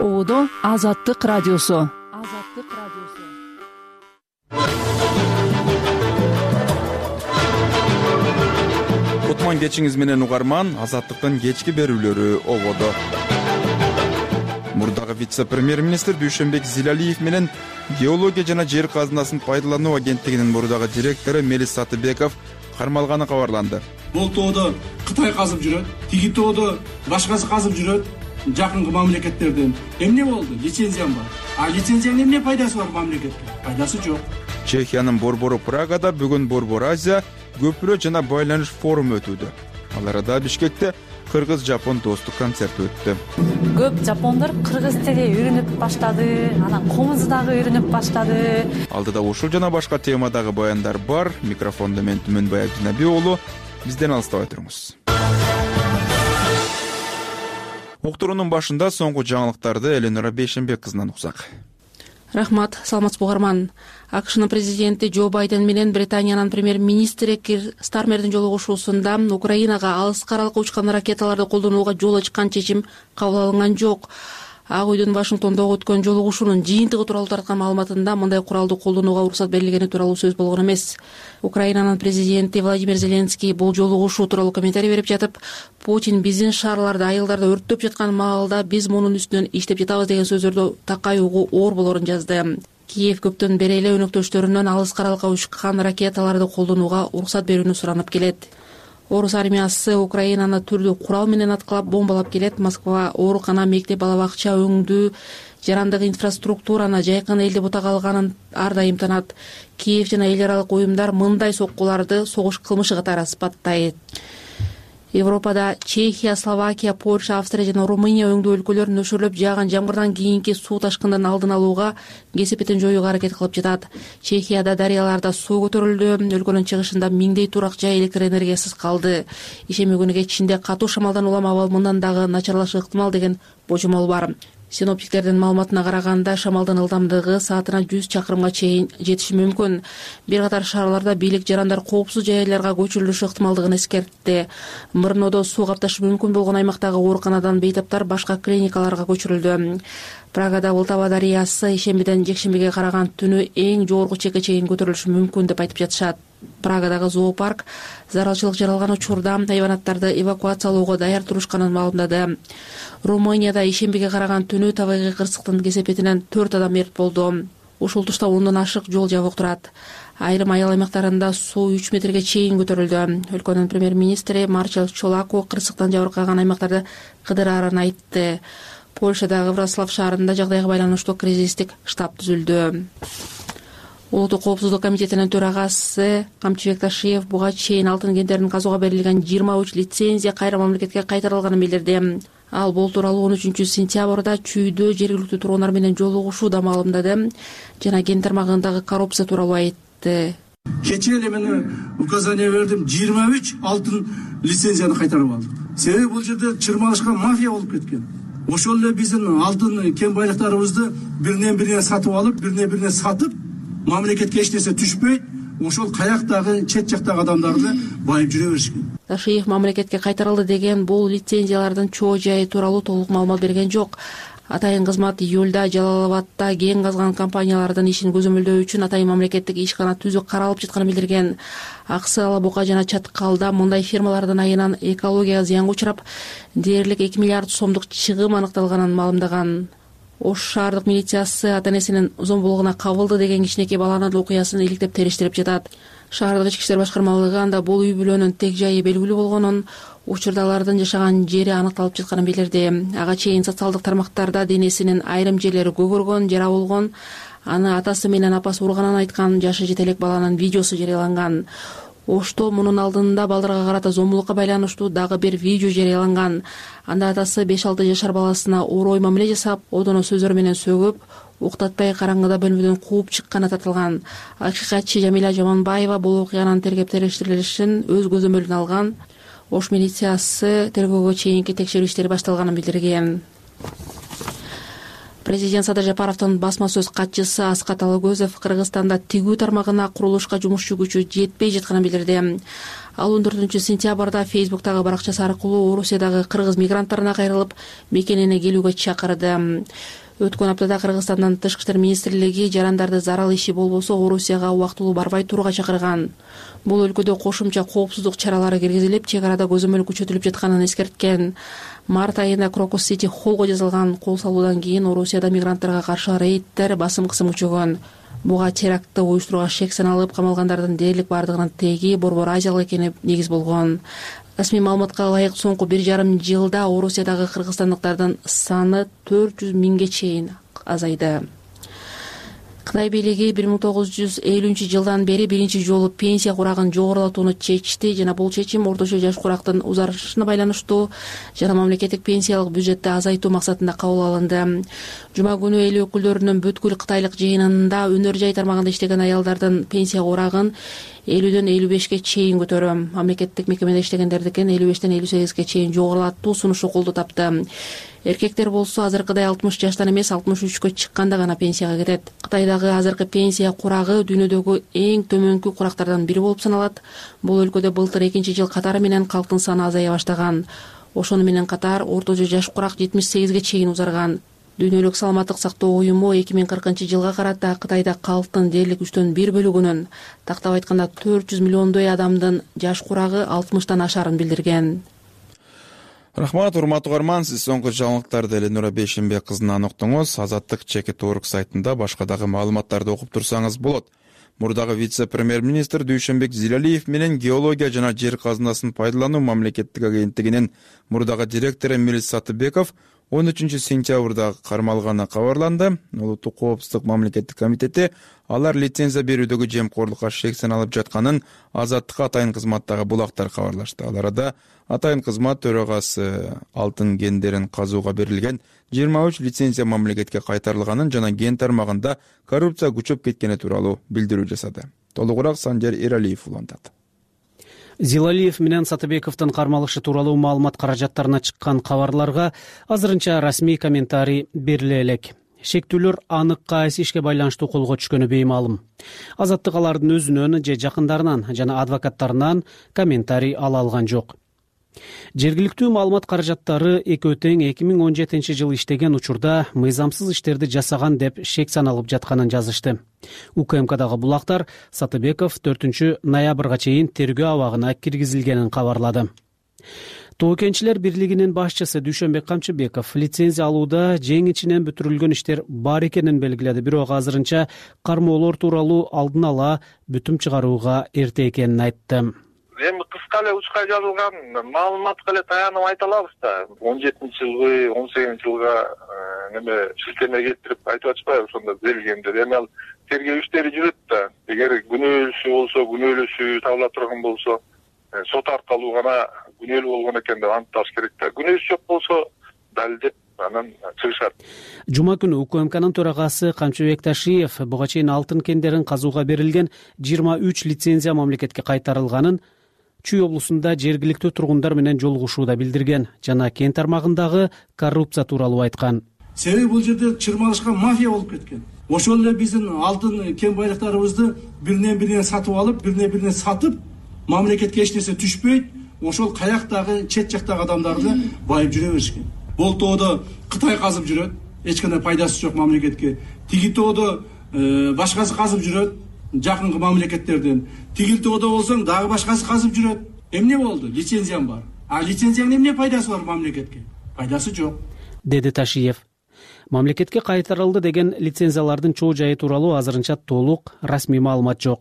Оодо Азаттык радиосу. Кутман кечиңиз менен угарман, Азаттыктын кечки берүүлөрү ободо. Мурдагы вице-премьер-министр Дүйшөнбек Зилалиев менен геология жана жер казынасын пайдалануу агенттигинин мурдагы директору Мелис Сатыбеков кармалганы кабарланды. Бул тоодо Кытай казып жүрөт, тиги тоодо башкасы казып жүрөт. Жакынкы мамлекеттерден эмне болду? Лицензиям бар. Лицензиянын эмне пайдасы бар мамлекетке? Пайдасы жок. Чехиянын борбору Прагада бүгүн Борбор Азия көпүрө жана байланыш форуму өтүүдө. Ал арада Бишкекте кыргыз-жапон достук концерти өттү. Көп жапондор кыргыз тили үйрөнүп баштады, анан комузу дагы үйрөнүп баштады. Алдыда ушул жана башка темадагы баяндар бар. Микрофонду мен Түмөнбай Абдинабий уулу. Бизден алыстабай туруңуз. Уктуруунун башында соңку жаңылыктарды Эленора Бейшенбек кызынан уксак. Рахмат, саламатсызбы угарман. АКШнын президенти Джо Байден менен Британиянын премьер-министри Кир Стармердин жолугушуусунда Украинага алыска аралыкка учкан ракеталарды колдонууга жол ачкан чечим кабыл алынган жок. Ак үйдүн Вашингтондогу өткөн жолугушуунун жыйынтыгы тууралуу тарткан маалыматында мындай куралды колдонууга уруксат берилгени тууралуу сөз болгон эмес. Украинанын президенти Владимир Зеленский бул жолугушуу тууралуу комментарий берип жатып, Путин биздин шаарларды, айылдарды өрттөп жаткан маалда биз мунун үстүнөн иштеп жатабыз деген сөздөрдү такай угуу оор болорун жазды. Киев көптөн бери эле өнөктөштөрүнөн алыска аралыкка учкан ракеталарды колдонууга уруксат берүүнү суранып келет. Орус армиясы Украинаны түрдүү курал менен аткылап бомбалап келет. Москва оорукана, мектеп, бала бакча, өңдүү, жарандык инфраструктураны жайкын эл деп атаганын ар дайым танат. Киев жана эл аралык уюмдар мындай соккуларды согуш кылмышы катары сыпаттайт. Европада Чехия, Словакия, Польша, Австрия жана Румыния өңдүү өлкөлөр нөшөрлөп жааган жамгырдан кийинки суу ташкындын алдын алууга кесепетин жоюуга аракет кылып жатат. Чехияда дарыяларда суу көтөрүлдү. Өлкөнүн чыгышында миңдей турак жай электр энергиясыз калды. Ишеме күнү кечинде катуу шамалдан улам абал мындан дагы начарлашы ыктымал деген божомол бар. Синоптиктердин маалыматына караганда шамалдын ылдамдыгы саатына 100 чакырымга чейин жетиши мүмкүн. Бир катар шаарларда бийлик жарандар коопсуз жайларга көчүрүлүшү ыктымалдыгын эскертти. Мурнодо суу капташы мүмкүн болгон аймактагы ооруканадан бейтаптар башка клиникаларга көчүрүлдү. Прагада Волтава дарыясы ишембиден жекшембиге караган түнү эң жогорку чекке чейин көтөрүлүшү мүмкүн деп айтып жатышат. Прагадагы зоопарк зарылчылык жаралган учурда хайванаттарды эвакуациялоого даяр турушканын маалымдады. Румынияда ишембиге караган түнү табигый кырсыктын кесепетинен 4 адам мерт болду. Ушул тушта 10дон ашык жол жабык турат. Айрым айыл аймактарында суу 3 метрге чейин көтөрүлдү. Өлкөнүн премьер-министри Марчел Чолаку кырсыктан жабыркаган аймактарды кыдырарын айтты. Польшадагы Вроцлав шаарында жагдайга байланыштуу кризистик штаб түзүлдү. Улуттук коопсуздук комитетинин төрагасы Камчыбек Ташиев буга чейин алтын кендерин казууга берилген 23 лицензия кайра мамлекетке кайтарылганын билдирди. Ал бул тууралуу 13 сентябрда Чүйдө жергиликтүү тургундар менен жолугушууда маалымдады жана кен тармагындагы коррупция тууралуу айтты. Кечээ эле мен указание бердим, 23 алтын лицензияны кайтарып алдык. Себеби бул жерде чырмалышкан мафия болуп кеткен. Ошол эле биздин алтын кен байлыктарыбызды биринен-бирине сатып алып, биринен-бирине сатып, мамлекетке эч нерсе түшпөйт. Ошол каяктагы чет жактагы адамдарды байып жүрө беришкен. Ташиев мамлекетке кайтарылды деген бул лицензиялардын чоо жайы тууралуу толук маалымат берген жок. Атайын кызмат июлда Жалал-Абадта кен казган компаниялардын ишин көзөмөлдөө үчүн атайын мамлекеттик ишкана түзүү каралып жатканын билдирген. Аксы, Ала Бука жана Чаткалда мындай фирмалардын айынан экологияга зыянга учурап, дээрлик 2 миллиард сомдук чыгым аныкталганын маалымдаган. Ош шаардык милициясы ата-энесинин зомбулугуна кабылды деген кичинекей баланын окуясын иликтеп териштирип жатат. Шаардык ички иштер башкармалыгы анда бул үй бүлөнүн тег жайы белгилүү болгонун, учурда алардын жашаган жери аныкталып жатканын билдирди. Ага чейин социалдык тармактарда денесинин айрым жерлери көгөргөн, жара болгон, аны атасы менен апасы урганын айткан жашы жете элек баланын видеосу жарыяланган. Ошто мунун алдында балдарга карата зомбулукка байланыштуу дагы бир видео жарыяланган. Анда атасы 5-6 жашар баласына орой мамиле жасап, одоно сөздөр менен сөгүп, уктатпай караңгыда бөлмөдөн кууп чыкканы татылган. Акыйкатчы Жамиля Жаманбаева бул окуянын тергеп териштирилишин өз көзөмөлүнө алган. Ош милициясы тергөөгө чейинки текшерүү иштери башталганын билдирген. Президент Садыр Жапаровдун басма сөз катчысы Аскат Алагөзов Кыргызстанда тигүү тармагына курулушка жумушчу күчү жетпей жатканын билдирди. Ал 14-сентябрда Фейсбуктагы баракчасы аркылуу Орусиядагы кыргыз мигранттарына кайрылып, мекенине келүүгө чакырды. Өткөн аптада Кыргызстандан Тышкы иштер министрлиги жарандарды зарал иши болбосо Орусияга убактылуу барбай турууга чакырган. Бул өлкөдө кошумча коопсуздук чаралары киргизилип, чек арада көзөмөл күчөтүлүп жатканын эскерткен. Март айында Крокус Сити холлго жазылган кол салуудан кийин Орусияда мигранттарга каршы рейдтер басым-кысым күчөгөн. Буга терактты уюштурууга шек саналып, камалгандардын дээрлик бардыгынын теги Борбор Азиялык экени негиз болгон. Расмий маалыматка ылайык соңку 1,5 жылда Орусиядагы кыргызстандыктардын саны 400 миңге чейин азайды. Кытай бийлиги 1950-жылдан бери биринчи жолу пенсия курагын жогорулатууну чечти жана бул чечим орточо жаш курактын узарышына байланыштуу жана мамлекеттик пенсиялык бюджетти азайтуу максатында кабыл алынды. Жума күнү эл өкүлдөрүнүн бүткүл кытайлык жыйынында өнөр жай тармагында иштеген аялдардын пенсия курагын 50ден 55ке чейин көтөрөм, мамлекеттик мекемеде иштегендердикин 55ден 58ге чейин жогорулатуу сунушу колдоо тапты. Эркектер болсо азыркыдай 60 жаштан эмес 63кө чыкканда гана пенсияга кетет. Кытайдагы азыркы пенсия курагы дүйнөдөгү эң төмөнкү курактардан бири болуп саналат. Бул өлкөдө былтыр 2-жыл катары менен калктын саны азая баштаган. Ошону менен катар орточо жаш курак 78ге чейин узарган. Дүйнөлүк саламаттык сактоо уюму 2040-жылга карата Кытайда калктын дээрлик 1/3 бөлүгүнүн, тактап айтканда 400 миллиондой адамдын жаш курагы 60тан ашарын билдирген. Рахмат, урматтуу угарман, сиз соңку жаңылыктарды Эленура Бейшенбек кызынан уктуңуз. Азаттык Чекит.орг сайтында башка дагы маалыматтарды окуп турсаңыз болот. Мурдагы вице-премьер-министр Дүйшөнбек Зилалиев менен геология жана жер казынасын пайдалануу мамлекеттик агенттигинин мурдагы директору Мирис Сатыбеков 13-сентябрда кармалганы кабарланды. Улуттук коопсуздук мамлекеттик комитети алар лицензия берүүдөгү жемкорлукка шек саналып жатканын Азаттыкка атайын кызматтагы булактар кабарлашты. Ал арада атайын кызмат төрагасы алтын кендерин казууга берилген 23 лицензия мамлекетке кайтарылганын жана кен тармагында коррупция күчөп кеткени тууралуу билдирүү жасады. Толугураак Санжар Эралиев улантат. Зилалиев менен Сатыбековдун кармалышы тууралуу маалымат каражаттарына чыккан кабарларга азырынча расмий комментарий бериле элек. Шектүүлөр анык кайсы ишке байланыштуу колго түшкөнү беймаалым. Азаттык алардын өзүнөн же жакындарынан жана адвокаттарынан комментарий ала алган жок. Жергиликтүү маалымат каражаттары экөө тең 2017-жыл иштеген учурда мыйзамсыз иштерди жасаган деп шек саналып жатканын жазышты. УКМКдагы булактар Сатыбеков 4-ноябрга чейин тергөө абагына киргизилгенин кабарлады. Тоо кенчилер бирлигинин башчысы Дүйшөнбек Камчыбеков лицензия алууда жеңичинен бүтүрүлгөн иштер бар экенин белгиледи, бирок азырынча кармоолор тууралуу алдын ала бүтүм чыгарууга эрте экенин айтты. Эми кыска эле учка жазылган маалыматка эле таянып айта алабыз да. 17-жылгы, 18-жылга неме шилтеме келтирип айтып атпайбы ошондо берилгендер. Эми ал тергөө иштери жүрөт да. Эгер күнөөлүүсү болсо, күнөөлүүсү табыла турган болсо, сот аркылуу гана күнөөлүү болгон экен деп аныкташ керек да. Күнөөсү жок болсо далилдеп анан чыгышат. Жума күнү УКМКнын төрагасы Камчыбек Ташиев буга чейин алтын кендерин казууга берилген 23 лицензия мамлекетке кайтарылганын Чүй облусунда жергиликтүү тургундар менен жолугушууда билдирген жана кен тармагындагы коррупция тууралуу айткан. Себеби бул жерде чырмалышкан мафия болуп кеткен. Ошол эле биздин алтын кен байлыктарыбызды биринен сатып алып, биринен сатып, мамлекетке эч нерсе түшпөйт. Ошол каяктагы чет жактагы адамдарды байып жүрө беришкен. Бул тоодо Кытай казып жүрөт, эч кандай пайдасы жок мамлекетке. Тиги тоодо башкасы казып жүрөт, жакынкы мамлекеттерден. Тигил тоодо болсоң дагы башкасы казып жүрөт. Эмне болду? Лицензиям бар. А лицензиянын эмне пайдасы бар мамлекетке? Пайдасы жок, деди Ташиев. Мамлекетке кайтарылды деген лицензиялардын чоо жайы тууралуу азырынча толук расмий маалымат жок.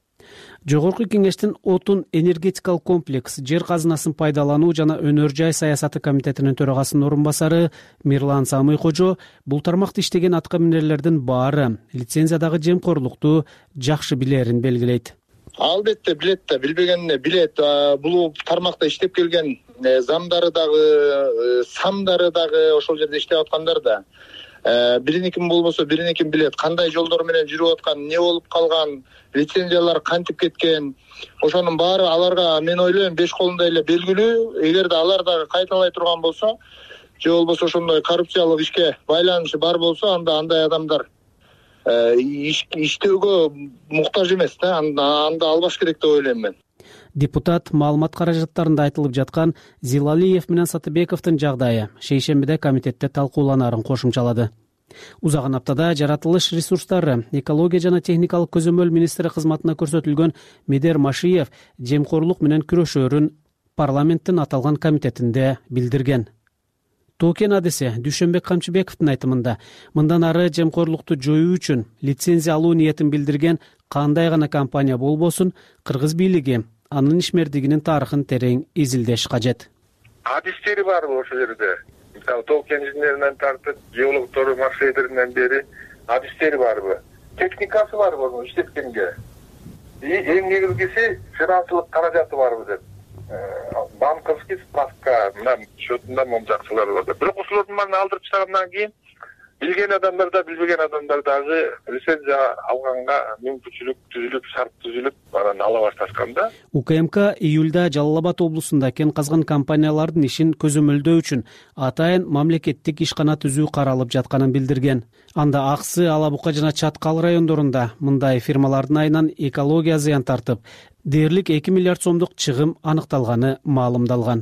Жогорку кеңештин отун энергетикалык комплекс, жер казынасын пайдалануу жана өнөр жай саясаты комитетинин төрагасынын орун басары Мирлан Самыйкожо бул тармакта иштеген атка минерлердин баары лицензиядагы жемкорлукту жакшы билерин белгилейт. Албетте билет да, билбегенине билет. Бул тармакта иштеп келген замдары дагы, самдары дагы ошол жерде иштеп аткандар да. Бирини ким болбосо бирини ким билет. Кандай жолдор менен жүрүп аткан, эмне болуп калган, лицензиялар кантип кеткен. Ошонун баары аларга мен ойлойм 5 колунда эле белгилүү. Эгерде алар дагы кайталай турган болсо, же болбосо ошондой коррупциялык ишке байланышы бар болсо андай адамдар иштөөгө муктаж эмес да, анда албаш керек деп ойлойм мен. Депутат маалымат каражаттарында айтылып жаткан Зилалиев менен Сатыбековдун жагдайы шейшембиде комитетте талкууланарын кошумчалады. Узаган аптада жаратылыш ресурстары, экология жана техникалык көзөмөл министри кызматына көрсөтүлгөн Медер Машиев жемкорлук менен күрөшөөрүн парламенттин аталган комитетинде билдирген. Токен адиси Дүйшөнбек Камчыбековдун айтымында мындан ары жемкорлукту жоюу үчүн лицензия алуу ниетин билдирген кандай гана компания болбосун, кыргыз бийлиги анын ишмердигинин тарыхын терең изилдеш кажет. Адистери барбы ошол жерде? Мисалы ток инженеринен тартып, геологтору, маршруттеринен бери адистери барбы? Техникасы барбы аны иштеткенге? Эң негизгиси финансылык каражаты барбы деп. Банковский справка менен счетунда момжакчылар бар. Бирок ошолордун баарын алдырып чыгаргандан кийин билген адамдар да билбеген адамдар дагы лицензия алганга мүмкүнчүлүк түзүлүп, шарт түзүлүп, анан ала башташкан да. УКМК июлда Жалал Абад облусунда кен казган компаниялардын ишин көзөмөлдөө үчүн атайын мамлекеттик ишкана түзүү каралып жатканын билдирген. Анда Аксы, Ала Бука жана Чаткал райондорунда мындай фирмалардын айынан экология зыян тартып, дээрлик 2 миллиард сомдук чыгым аныкталганы маалымдалган.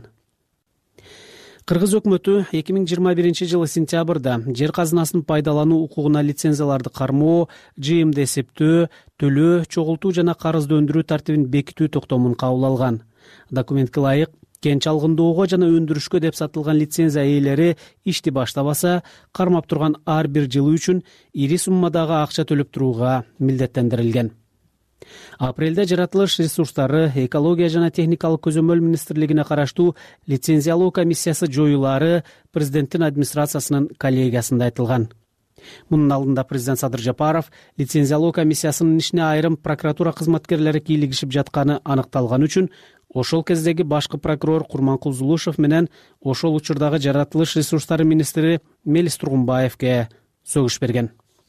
Кыргыз өкмөтү 2021 жылы сентябрда жер казынасын пайдалануу укугуна лицензияларды кармоо, жыйымды эсептөө, төлөө, чогултуу жана карызды өндүрүү тартибин бекитүү токтомун кабыл алган. Документке ылайык кен чалгындоого жана өндүрүшкө деп сатылган лицензия ээлери ишти баштабаса, кармап турган ар бир жылы үчүн ири суммадагы акча төлөп турууга милдеттендирилген. Апрелде жаратылыш ресурстары, экология жана техникалык көзөмөл министрлигине караштуу лицензиялоо комиссиясы жоюлары президенттин администрациясынын коллегиясында айтылган. Мунун алдында президент Садыр Жапаров лицензиялоо комиссиясынын ишине айрым прокуратура кызматкерлери кийлигишип жатканы аныкталган үчүн ошол кездеги башкы прокурор Курманкул Зулушев менен ошол учурдагы жаратылыш ресурстары министри Мелис Тургунбаевге сөгүш берген.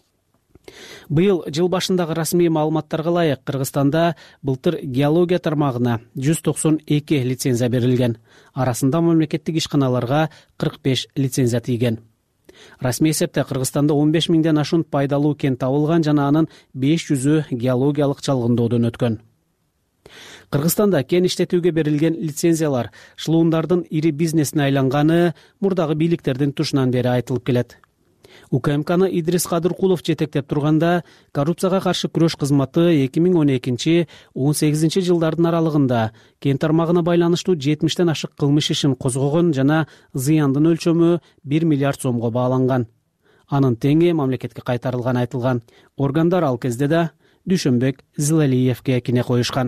Быйыл жыл башындагы расмий маалыматтарга ылайык Кыргызстанда былтыр геология тармагына 192 лицензия берилген. Арасында мамлекеттик ишканаларга 45 лицензия тийген. Расмий эсепте Кыргызстанда 15 миңден ашуун пайдалуу кен табылган жана анын 500-ü геологиялык чалгындоодон өткөн. Кыргызстанда кен иштетүүгө берилген лицензиялар шлуундардын ири бизнесине айланганы мурдагы бийликтердин тушунан бери айтылып келет. УКМКны Идрис Кадыркулов жетектеп турганда коррупцияга каршы күрөш кызматы 2012-18 жылдардын аралыгында кен тармагына байланыштуу 70тен ашык кылмыш ишин козгогон жана зыяндын өлчөмү 1 миллиард сомго бааланган. Анын теңи мамлекетке кайтарылганы айтылган. Органдар ал кезде да Дүйшөнбек Зилалиевге кине коюшкан.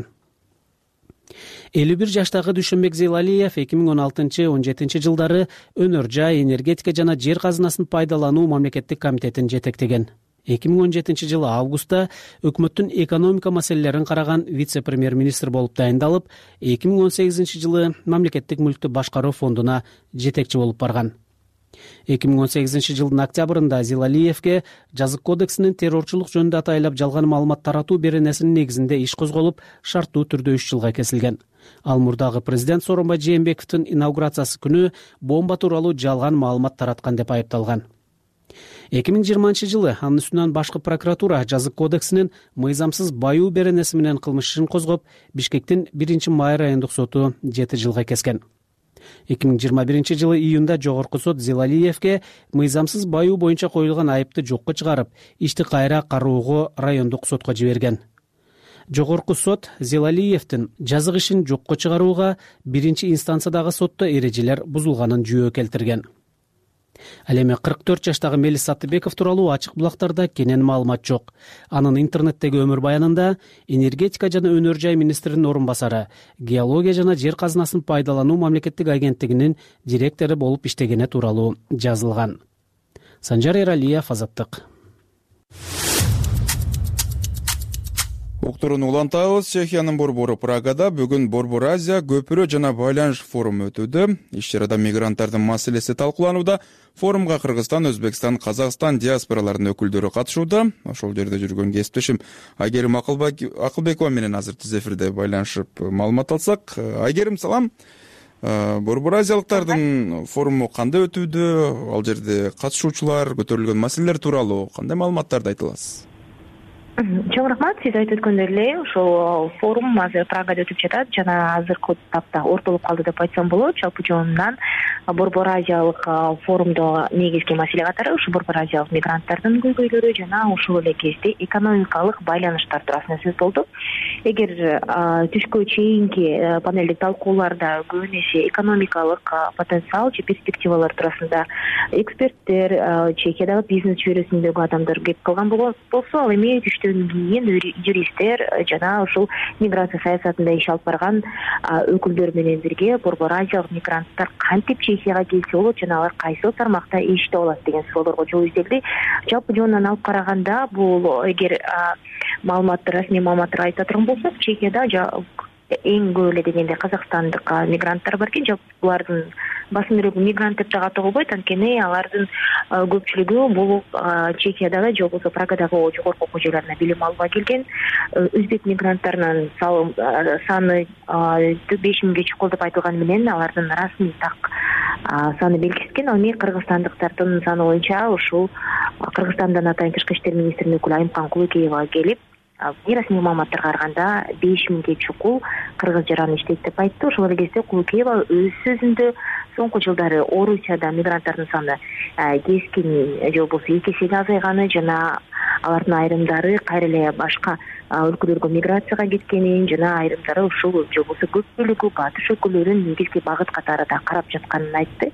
51 жаштагы Дүйшөнбек Зилалиев 2016-17 жылдары өнөр жай, энергетика жана жер казынасын пайдалануу мамлекеттик комитетин жетектеген. 2017 жылы августта өкмөттүн экономика маселелерин караган вице-премьер-министр болуп дайындалып, 2018 жылы мамлекеттик мүлктү башкаруу фондуна жетекчи болуп барган. 2018 жылдын октябрында Зилалиевге жазык кодексинин террорчулук жөнүндө атайлап жалган маалымат таратуу беренесинин негизинде иш козголуп, шарттуу түрдө 3 жылга кесилген. Ал мурдагы президент Сооронбай Жээнбековдун инаугурациясы күнү бомба тууралуу жалган маалымат тараткан деп айыпталган. 2020 жылы анын үстүнөн башкы прокуратура жазык кодексинин мыйзамсыз баюу беренеси менен кылмыш ишин козгоп, Бишкектин 1-май райондук соту 7 жылга кескен. 2021 жылы июнда жогорку сот Зилалиевге мыйзамсыз баюу боюнча коюлган айыпты жокко чыгарып, ишти кайра кароого райондук сотко жиберген. Жогорку сот Зилалиевдин жазык ишин жокко чыгарууга 1-инстанциядагы сотто эрежелер бузулганын жүйө келтирген. Ал эми 44 жаштагы Мелис Сатыбеков тууралуу ачык булактарда кенен маалымат жок. Анын интернеттеги өмүр баянында энергетика жана өнөр жай министринин орун басары, геология жана жер казынасын пайдалануу мамлекеттик агенттигинин директору болуп иштегени тууралуу жазылган. Санжар Эралиев, Азаттык. Уктурууну улантабыз. Чехиянын борбору Прагада бүгүн Борбор Азия көпүрө жана байланыш форуму өтүүдө. Иш чарада мигранттардын маселеси талкууланууда. Форумга Кыргызстан, Өзбекстан, Казакстан диаспораларынын өкүлдөрү катышууда. Ошол жерде жүргөн кесиптешим Айгерим Акылбекова менен азыр тиз эфирде байланышып маалымат алсак. Айгерим, салам. Борбор азиялыктардын форуму кандай өтүүдө, ал жерде катышуучулар көтөрүлгөн маселелер тууралуу кандай маалыматтарды айта аласыз? Чоң рахмат. Сиз айтып өткөндөй эле ошол форум азыр Прагада өтүп жатат жана азыркы тапта ортолуп калды деп айтсам болот. Жалпы жонунан Борбор азиялык форумдо негизги маселе катары ушу борбор азиялык мигранттардын көйгөйлөрү жана ошол эле кезде экономикалык байланыштар туурасында сөз болду. Эгер түшкө чейинки панелдик талкууларда көбүн эсе экономикалык потенциал же перспективалар туурасында эксперттер, Чехиядагы бизнес чөйрөсүндөгү адамдар кеп кылган болсо, ал эми түштөн кийин юристтер жана ушул миграция саясатында иш алып барган өкүлдөр менен бирге борбор азиялык мигранттар кантип Чехияга келсе болот жана алар кайсыл тармакта иштеп алат деген суроолорго жооп изделди. Жалпы жонунан алып караганда бул эгер расмий маалыматтар айта турган болсок, Чехияда эң көп эле дегенде казакстандык мигранттар бар экен. Жалпы булардын басымдуулугу мигрант деп дагы аталбайт, анткени алардын көпчүлүгү бул Чехиядагы же болбосо Прагадагы жогорку окуу жайларына билим алууга келген. Өзбек мигранттарынын саны 5000 чукул деп айтылганы менен алардын расмий так саны белгисизген. Ал эми кыргызстандыктардын саны боюнча ушул Кыргызстандан атайын тышкы иштер министринин өкүлү Айымкан Кулукеева келип, расмий маалыматтарга караганда 5000 чукул кыргыз жараны иштейт деп айтты. Ошол эле кезде Кулукеева өз сөзүндө соңку жылдары Орусияда мигранттардын саны кескин же болбосо 2 эсеге азайганын жана алардын айрымдары кайра эле башка өлкөлөргө миграцияга кеткенин жана айрымдары ушул же болбосо көп бөлүгү батыш өлкөлөрүн негизги багыт катары да карап жатканын айтты.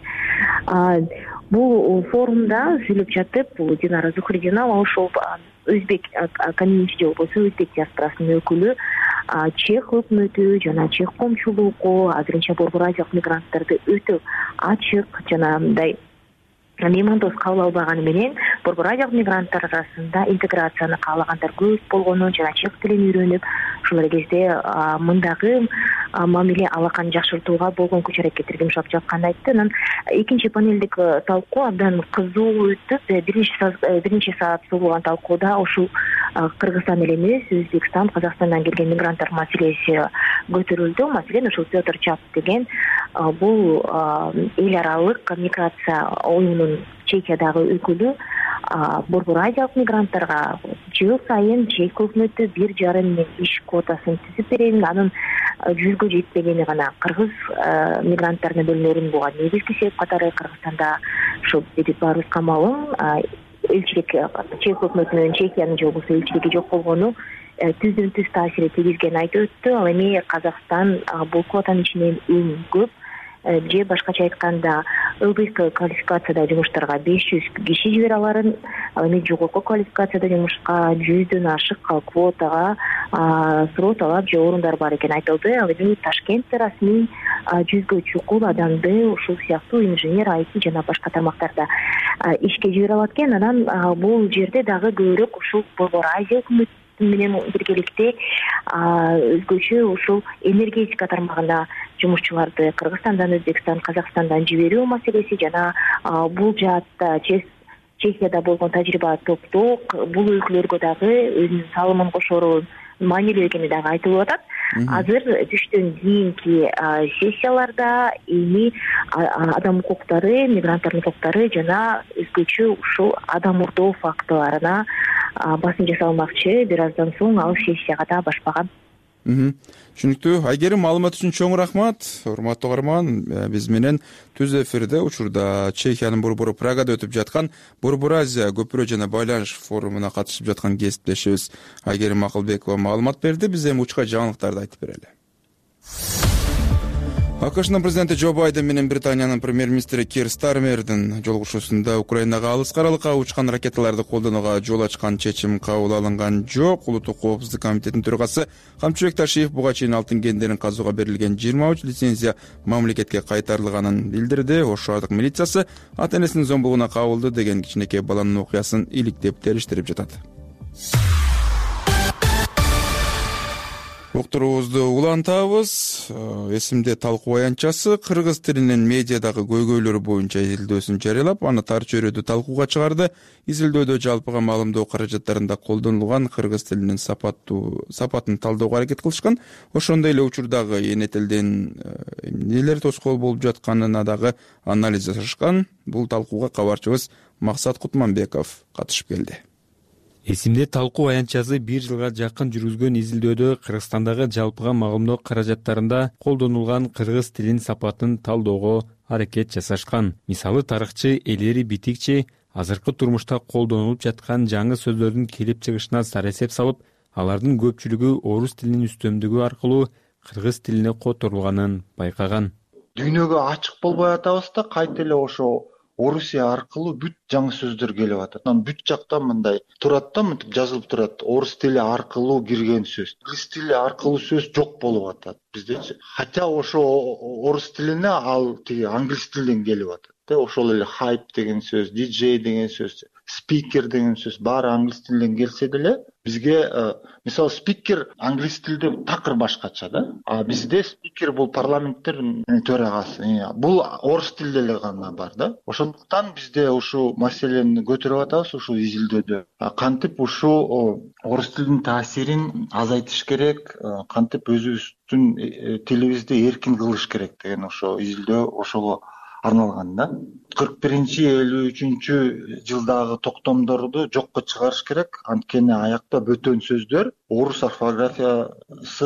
Бул форумда сүйлөп жатып, Динара Зухридинова ошол өзбек комьюнити же болбосо өзбек диаспорасынын өкүлү чех өкмөтү жана чех коомчулугу азырынча борбор азиялык мигранттарды өтө ачык жана мындай меймандос кабыл албаганы менен борбор азиялык мигранттар арасында интеграцияны каалагандар көп болгонун жана чех тилин үйрөнүп ошол эле кезде мындагы мамиле алаканы жакшыртууга болгон күч аракеттерге жумшап жатканын айтты. Анан экинчи панелдик талкуу абдан кызуу өтүп, биринчи саат созулган талкууда ушул Кыргызстан эле эмес, Өзбекстан, Казакстандан келген мигранттар маселеси көтөрүлдү. Маселен, ушул Петр Чап деген бул эл аралык миграция оюнунун Чехиядагы өкүлү борбор азиялык мигранттарга жыл сайын чех өкмөтү 1,5 миң иш квотасын түзүп берем, анын 100гө жетпегени гана кыргыз мигранттарына бөлүнөрүн буга негизги себеп катары Кыргызстанда ушул Беларуска малым элчилик чех өкмөтү менен Чехиянын же болбосо элчилиги жок болгону түздөн түз таасир тийгизгенин айтып өттү. Ал эми Казакстан бул квотанын ичинен эң көп, же башкача айтканда ылдый квалификацияда жумуштарга 500 киши жибере аларын, ал эми жогорку квалификацияда жумушка 100дөн ашык квотага суроо талап же орундар бар экени айтылды. Ал эми Ташкентте расмий 100гө чукул адамды ушул сыяктуу инженер, IT жана башка тармактарда ишке жибере алат экен. Анан бул жерде дагы көбүрөөк ушул борбор Азия өкмөтү менен биргеликте өзгөчө ушул энергетика тармагына жумушчуларды Кыргызстандан, Өзбекстан, Казакстандан жиберүү маселеси жана бул жаатта Чехияда болгон тажрыйба топтоо бул өлкөлөргө дагы өзүнүн салымын кошорун маанилүү экени дагы айтылып атат. Азыр түштөн кийинки сессияларда эми адам укуктары, мигранттардын укуктары жана өзгөчө ушул адам урдоо фактыларына басым жасалмакчы. Бир аздан соң ал сессияга да башпаган. Түшүнүктүү. Айгерим, маалымат үчүн чоң рахмат. Урматтуу угарман, биз менен түз эфирде учурда Чехиянын борбору Прагада өтүп жаткан Борбор Азия көпүрө жана байланыш форумуна катышып жаткан кесиптешибиз Айгерим Акылбекова маалымат берди. Биз эми учка жаңылыктарды айтып берели. АКШнын президенти Джо Байден менен Британиянын премьер-министри Кир Стармердин жолугушуусунда Украинага алыс аралыкка учкан ракеталарды колдонууга жол ачкан чечим кабыл алынган жок. Улуттук коопсуздук комитетинин төрагасы Камчыбек Ташиев буга чейин алтын кендерин казууга берилген 23 лицензия мамлекетке кайтарылганын билдирди. Ош шаардык милициясы ата энесинин зомбулугуна кабылды деген кичинекей баланын окуясын иликтеп териштирип жатат. уктуруубузду улантабыз. Эсимде талкуу аянтчасы кыргыз тилинин медиадагы көйгөйлөрү боюнча изилдөөсүн жарыялап, аны тар чөйрөдө талкууга чыгарды. Изилдөөдө жалпыга маалымдоо каражаттарында колдонулган кыргыз тилинин сапатын талдөөгө аракет кылышкан. Ошондой эле учурдагы эне тилден эмнелер тоскоол болуп жатканына дагы анализ жасашкан. Бул талкууга кабарчыбыз Максат Кутманбеков катышып келди. Эсимде талкуу аянтчасы 1 жылга жакын жүргүзгөн изилдөөдө Кыргызстандагы жалпыга маалымдоо каражаттарында колдонулган кыргыз тилинин сапатын талдөөгө аракет жасашкан. Мисалы, тарыхчы Элери Битикчи азыркы турмушта колдонулуп жаткан жаңы сөздөрдүн келип чыгышына саресеп салып, алардын көпчүлүгү орус тилинин үстөмдүгү аркылуу кыргыз тилине которулганын байкаган. Дүйнөгө ачык болбой атабыз да, кайта эле ошо Орусия аркылуу бүт жаңы сөздөр келип атат. Бүт жакта мындай турат да, мынтип жазылып турат. Орус тили аркылуу кирген сөз. Инглиз тили аркылуу сөз жок болуп атат биздечи. Хотя ошо орус тилине ал тиги англис тилден келип атат. Ошол эле хайп деген сөз, диджей деген сөз, спикер деген сөз баары англис тилден келсе деле, бизге мисалы спикер англис тилде такыр башкача да. А бизде спикер бул парламенттин төрагасы. Бул орус тилде эле гана бар да. Ошондуктан бизде ушул маселени көтөрүп атабыз ушул изилдөөдө. Кантип ушул орус тилинин таасирин азайтыш керек, кантип өзүбүздүн тилибизди эркин кылыш керек деген ошо изилдөө ошого арналган да. 41-53 жылдагы токтомдорду жокко чыгарыш керек. Анткени аякта бөтөн сөздөр орус орфографиясы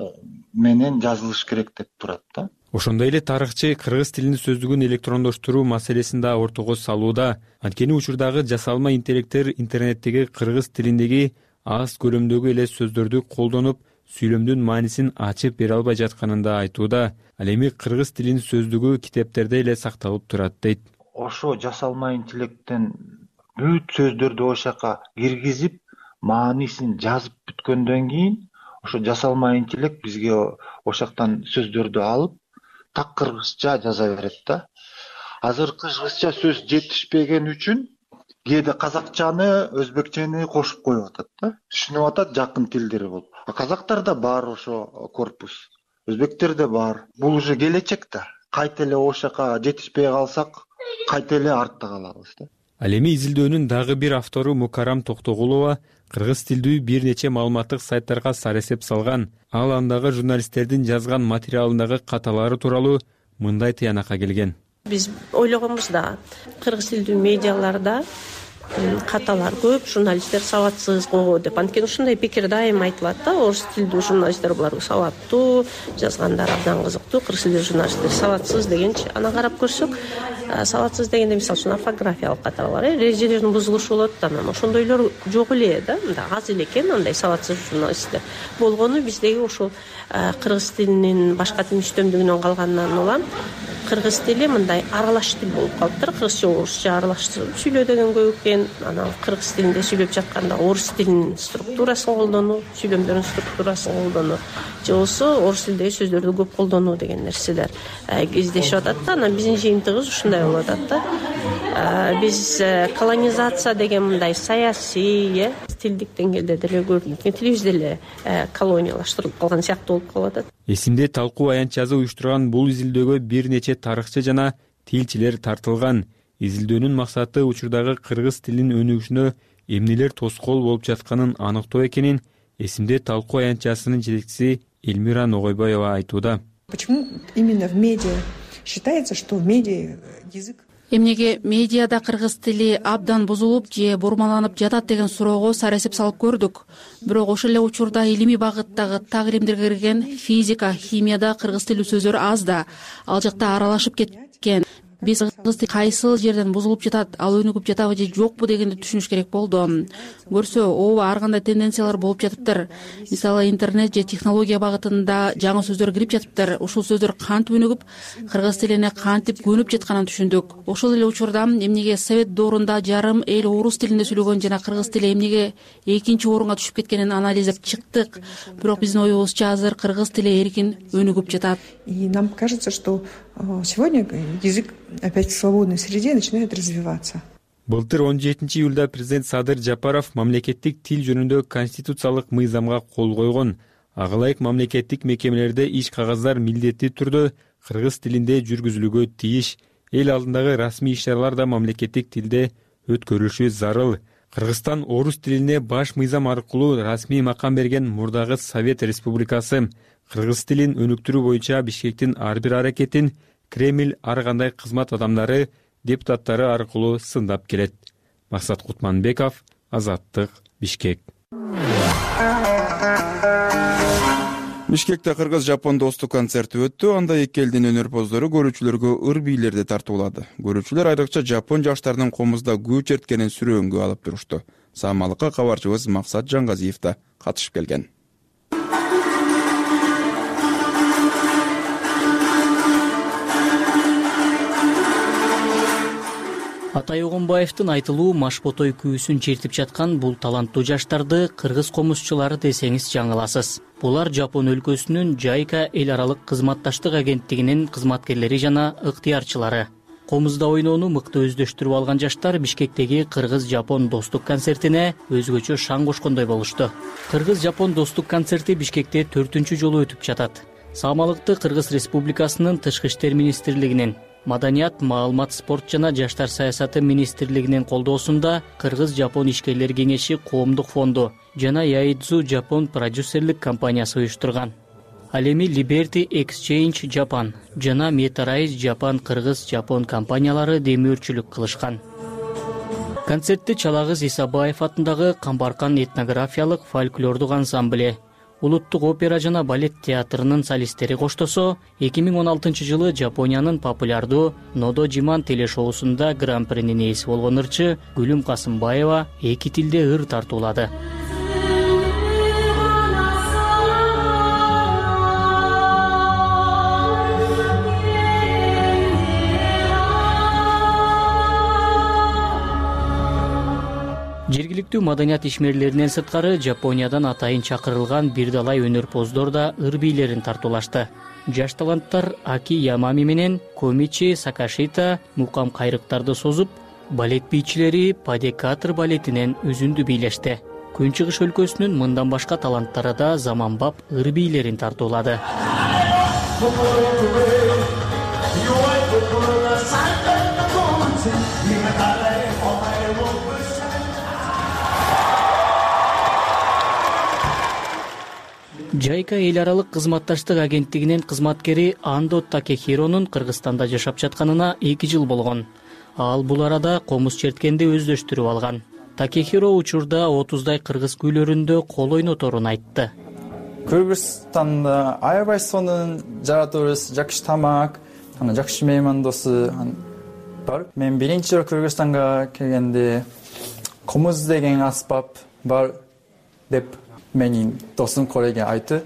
менен жазылыш керек деп турат да. Ошондой эле тарыхчы кыргыз тилинин сөздүгүн электрондоштуруу маселесин да ортого салууда. Анткени учурдагы жасалма интеллекттер интернеттеги кыргыз тилиндеги аз көлөмдөгү эле сөздөрдү колдонуп, сүйлөмдүн маанисин ачып бере албай жатканын да айтууда. Ал эми кыргыз тилинин сөздүгү китептерде эле сакталып турат дейт. Ошо жасалма интеллекттен бүт сөздөрдү ошака киргизип, маанисин жазып бүткөндөн кийин, ошо жасалма интеллект бизге ошактан сөздөрдү алып, так кыргызча жаза берет да. Азыр кыргызча сөз жетишпеген үчүн кээде казакчаны, өзбекчени кошуп коюп атат да. Түшүнүп атат жакын тилдери болуп. А казактарда бар ошо корпус. Өзбектерде бар. Бул уже келечек да. Кайта эле ошака жетишпей калсак, кайта эле артта калабыз да. Ал эми изилдөөнүн дагы бир автору Мукарам Токтогулова кыргыз тилдүү бир нече маалыматтык сайттарга саресеп салган. Ал андагы журналисттердин жазган материалындагы каталары тууралуу мындай тыянакка келген. Биз ойлогонбуз да, кыргыз тилдүү медиаларда каталар көп, журналисттер сабатсыз го деп. Анткени ушундай пикир дайым айтылат да, орус тилдүү журналисттер булар сабаттуу, жазгандар абдан кызыктуу, кыргыз тилдүү журналисттер сабатсыз дегенчи. Ана карап көрсөк, сабатсыз дегенде мисалы үчүн орфографиялык каталар, эрежелердин бузулушу болот, анан ошондойлор жок эле да, аз эле экен андай сабатсыз журналисттер. Болгону биздеги ушул кыргыз тилинин башка тилдин үстөмдүгүнөн калганынан улам кыргыз тили мындай аралаш тил болуп калыптыр. Кыргызча, орусча аралаштырып сүйлөө деген көп экен. Анан кыргыз тилинде сүйлөп жатканда орус тилинин структурасын колдонуу, сүйлөмдөрдүн структурасын колдонуу, же болбосо орус тилдеги сөздөрдү көп колдонуу деген нерселер кездешип атат да. Анан биздин жыйынтыгыбыз ушундай болуп атат да. Биз колонизация деген мындай саясий, тилдик деңгээлде деле көрүнөт. Тилибиз деле колониялаштырылып калган сыяктуу болуп калып атат. Эсимде талкуу аянтчасы уюштурган бул изилдөөгө бир нече тарыхчы жана тилчилер тартылган. Изилдөөнүн максаты учурдагы кыргыз тилинин өнүгүшүнө эмнелер тоскоол болуп жатканын аныктоо экенин эсимде талкуу аянтчасынын жетекчиси Элмира Ногойбаева айтууда. Почему именно в медиа считается, что в медиа язык Эмнеге медиада кыргыз тили абдан бузулуп же бурмаланып жатат деген суроого саресеп салып көрдүк. Бирок ошол эле учурда илимий багыттагы так илимдерге кирген физика, химияда кыргыз тилүү сөздөр аз да. Ал жакта аралашып кеткен. Биз кыргыз тили кайсыл жерден бузулуп жатат, ал өнүгүп жатабы же жокпу дегенди түшүнүш керек болду. Көрсө, ооба ар кандай тенденциялар болуп жатыптыр. Мисалы, интернет же технология багытында жаңы сөздөр кирип жатыптыр. Ушул сөздөр кантип өнүгүп, кыргыз тилине кантип көнүп жатканын түшүндүк. Ошол эле учурда эмнеге совет доорунда жарым эл орус тилинде сүйлөгөн жана кыргыз тили эмнеге экинчи орунга түшүп кеткенин анализдеп чыктык. Бирок биздин оюбузча азыр кыргыз тили эркин өнүгүп жатат. И нам кажется, что сегодня язык опять в свободной среде начинает развиваться. Былтыр 17 июлда президент Садыр Жапаров мамлекеттик тил жөнүндө конституциялык мыйзамга кол койгон. ага ылайык мамлекеттик мекемелерде иш кагаздар милдеттүү түрдө кыргыз тилинде жүргүзүлүүгө тийиш. Эл алдындагы расмий иш-чаралар да мамлекеттик тилде өткөрүлүшү зарыл. Кыргызстан орус тилине баш мыйзам аркылуу расмий макам берген мурдагы Совет Республикасы. Кыргыз тилин өнүктүрүү боюнча Бишкектин ар бир аракетин Кремль ар кандай кызмат адамдары, депутаттары аркылуу сындап келет. Максат Кутманбеков, Азаттык, Бишкек. Бишкекте кыргыз-жапон достук концерти өттү. Анда эки элдин өнөрпоздору көрүүчүлөргө ыр бийлерди тартуулады. Көрүүчүлөр айрыкча жапон жаштарынын комузда күү черткенин сүрөөнгө алып турушту. Самалыкка кабарчыбыз Максат Жаңгазиев да катышып келген. Атай Огонбаевдин айтылуу Машботой күүсүн чертип жаткан бул таланттуу жаштарды кыргыз комузчулары десеңиз жаңыласыз. Булар Жапон өлкөсүнүн JICA эл аралык кызматташтык агенттигинин кызматкерлери жана ыктыярчылары. Комузда ойноону мыкты өздөштүрүп алган жаштар Бишкектеги кыргыз-жапон достук концертине өзгөчө шаң кошкондой болушту. Кыргыз-жапон достук концерти Бишкекте 4-үнчү жолу өтүп жатат. Саамалыкты Кыргыз Республикасынын Тышкы иштер министрлигинин, Маданият, маалымат, спорт жана жаштар саясаты министрлигинин колдоосунда Кыргыз-жапон ишкерлер кеңеши коомдук фонду жана Яидзу Жапон продюсерлик компаниясы уюштурган. Ал эми Liberty Exchange Japan жана Metarize Japan Кыргыз-жапон компаниялары демөөрчүлүк кылышкан. Концертти Чалагыз Исабаев атындагы Камбаркан этнографиялык фольклордук ансамбле, Улуттук опера жана балет театрынын солисттери коштосо, 2016-жылы Жапониянын популярдуу Нодо Жиман телешоусунда гран-принин ээси болгон ырчы Гүлүм Касымбаева эки тилде ыр тартуулады. Жергиликтүү маданият ишмерлеринен сырткары Жапониядан атайын чакырылган бир далай өнөрпоздор да ыр бийлерин тартуулашты. Жаш таланттар Аки Ямами менен Комичи Сакашита мукам кайрыктарды созуп, балет бийчилери Падекатыр балетинен үзүндү бийлешти. Күнчыгыш өлкөсүнүн мындан башка таланттары да заманбап ыр бийлерин тартуулады. JICA эл аралык кызматташтык агенттигинин кызматкери Андо Такехиронун Кыргызстанда жашап жатканына 2 жыл болгон. Ал бул арада комуз черткенди өздөштүрүп алган. Такехиро учурда 30дай кыргыз күйлөрүндө кол ойноторун айтты. Кыргызстанда аябай сонун жаратылыш, жакшы тамак, жакшы меймандосы бар. Мен биринчи жолу Кыргызстанга келгенде комуз деген аспап бар деп менин досум коллеге айтты.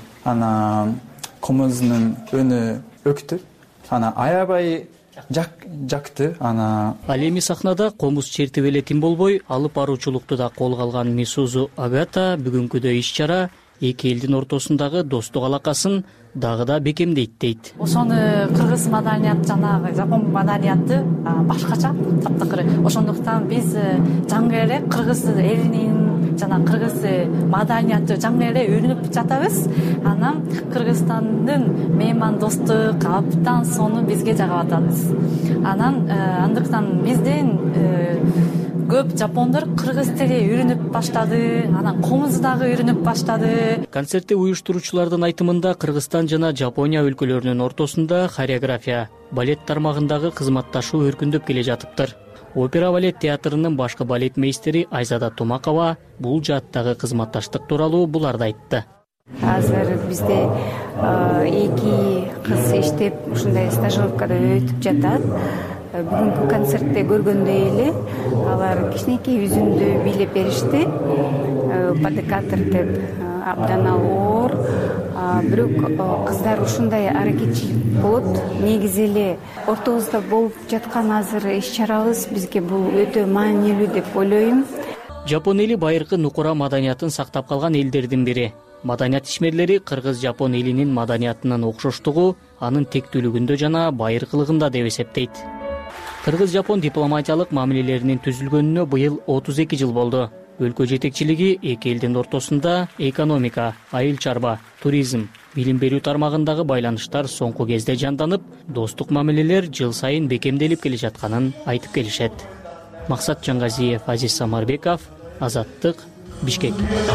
Комуздун үнү өктү. Аябай жакты. Ал эми сахнада комуз чертип элетин болбой, алып баруучулукту да колго алган Мисузу Агата бүгүнкүдөй иш-чара эки элдин ортосундагы достук алакасын дагы да бекемдейт дейт. Ошону кыргыз маданият жана жапон маданияты башкача таптакыр. Ошондуктан биз жаңы эле кыргыз элинин жана кыргыз маданияты жаңы эле үйрөнүп жатабыз. Анан Кыргызстандын меймандостук абдан сонун бизге жагып атабыз. Андыктан бизден көп жапондор кыргыз тили үйрөнүп баштады, анан комузду дагы үйрөнүп баштады. Концертти уюштуруучулардын айтымында Кыргызстан жана Жапония өлкөлөрүнүн ортосунда хореография, балет тармагындагы кызматташуу өркүндөп келе жатыптыр. Опера балет театрынын башкы балет мейстери Айзада Тумакова бул жааттагы кызматташтык тууралуу буларды айтты. Азыр бизде эки кыз иштеп, ушундай стажировкада өтүп жатат. Бүгүнкү концертте көргөндөй эле алар кичинекей үзүндү бийлеп беришти. Падекатыр деп абдан оор. Бирок кыздар ушундай аракетчил болот. Негизи эле ортобузда болуп жаткан азыр иш-чарабыз бизге бул өтө маанилүү деп ойлойм. Жапон эли байыркы нукура маданиятын сактап калган элдердин бири. Маданият ишмерлери кыргыз-жапон элинин маданиятынын окшоштугу анын тектүүлүгүндө жана байыркылыгында деп эсептейт. Кыргыз-жапон дипломатиялык мамилелеринин түзүлгөнүнө быйыл 32 жыл болду. өлкө жетекчилиги эки элдин ортосунда экономика, айыл чарба, туризм, билим берүү тармагындагы байланыштар соңку кезде жанданып, достук мамилелер жыл сайын бекемделип келе жатканын айтып келишет. Максат Жаңгазиев, Азиз Самарбеков, Азаттык, Бишкек.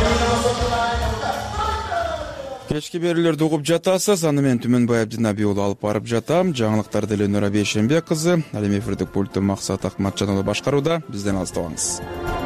Кечки берүүлөрдү угуп жатасыз. Аны мен Түмөнбай Абдинаби уулу алып барып жатам. Жаңылыктарды Эленора Бейшенбек кызы, ал эми эфирдик пультту Максат Акматжан уулу башкарууда. Бизден алыстабаңыз.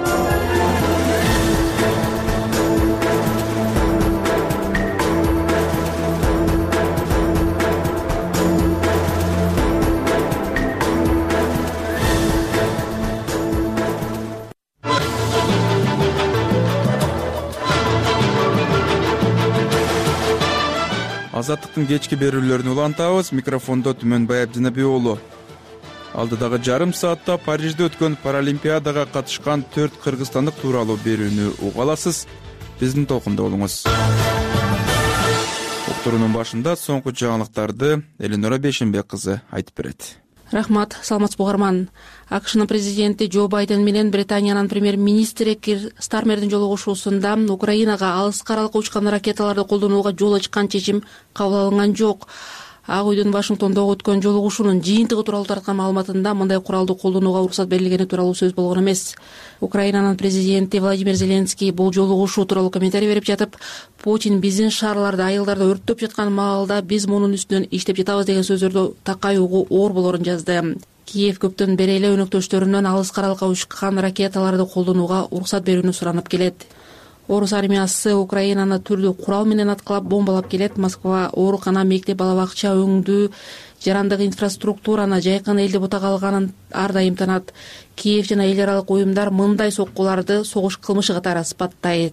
Азаттыктын кечки берүүлөрүн улантабыз. Микрофондо Түмөнбай Абдинаби уулу. Алдыдагы жарым саатта Парижде өткөн Паралимпиадага катышкан 4 кыргызстандык тууралуу берүүнү уга аласыз. Биздин толкунда болуңуз. Уктуруунун башында соңку жаңылыктарды Эленора Бейшенбек кызы айтып берет. Рахмат, саламатсызбы угарман. АКШнын президенти Джо Байден менен Британиянын премьер-министри Кир Стармердин жолугушуусунда Украинага алыска аралыкка учкан ракеталарды колдонууга жол ачкан чечим кабыл алынган жок. Ак үйдүн Вашингтондогу өткөн жолугушуунун жыйынтыгы тууралуу тарткан маалыматында мындай куралды колдонууга уруксат берилгени тууралуу сөз болгон эмес. Украинанын президенти Владимир Зеленский бул жолугушуу тууралуу комментарий берип жатып, Путин биздин шаарларды, айылдарды өрттөп жаткан маалда биз мунун үстүнөн иштеп жатабыз деген сөздөрдү такай угуу оор болорун жазды. Киев көптөн бери эле өнөктөштөрүнөн алыска аралыкка учкан ракеталарды колдонууга уруксат берүүнү суранып келет. Орус армиясы Украинаны түрдүү курал менен аткылап бомбалап келет. Москва оорукана, мектеп, бала бакча, өңдүү, жарандык инфраструктураны жайкын элди бутага алганын ар дайым танат. Киев жана эл аралык уюмдар мындай соккуларды согуш кылмышы катары сыпаттайт.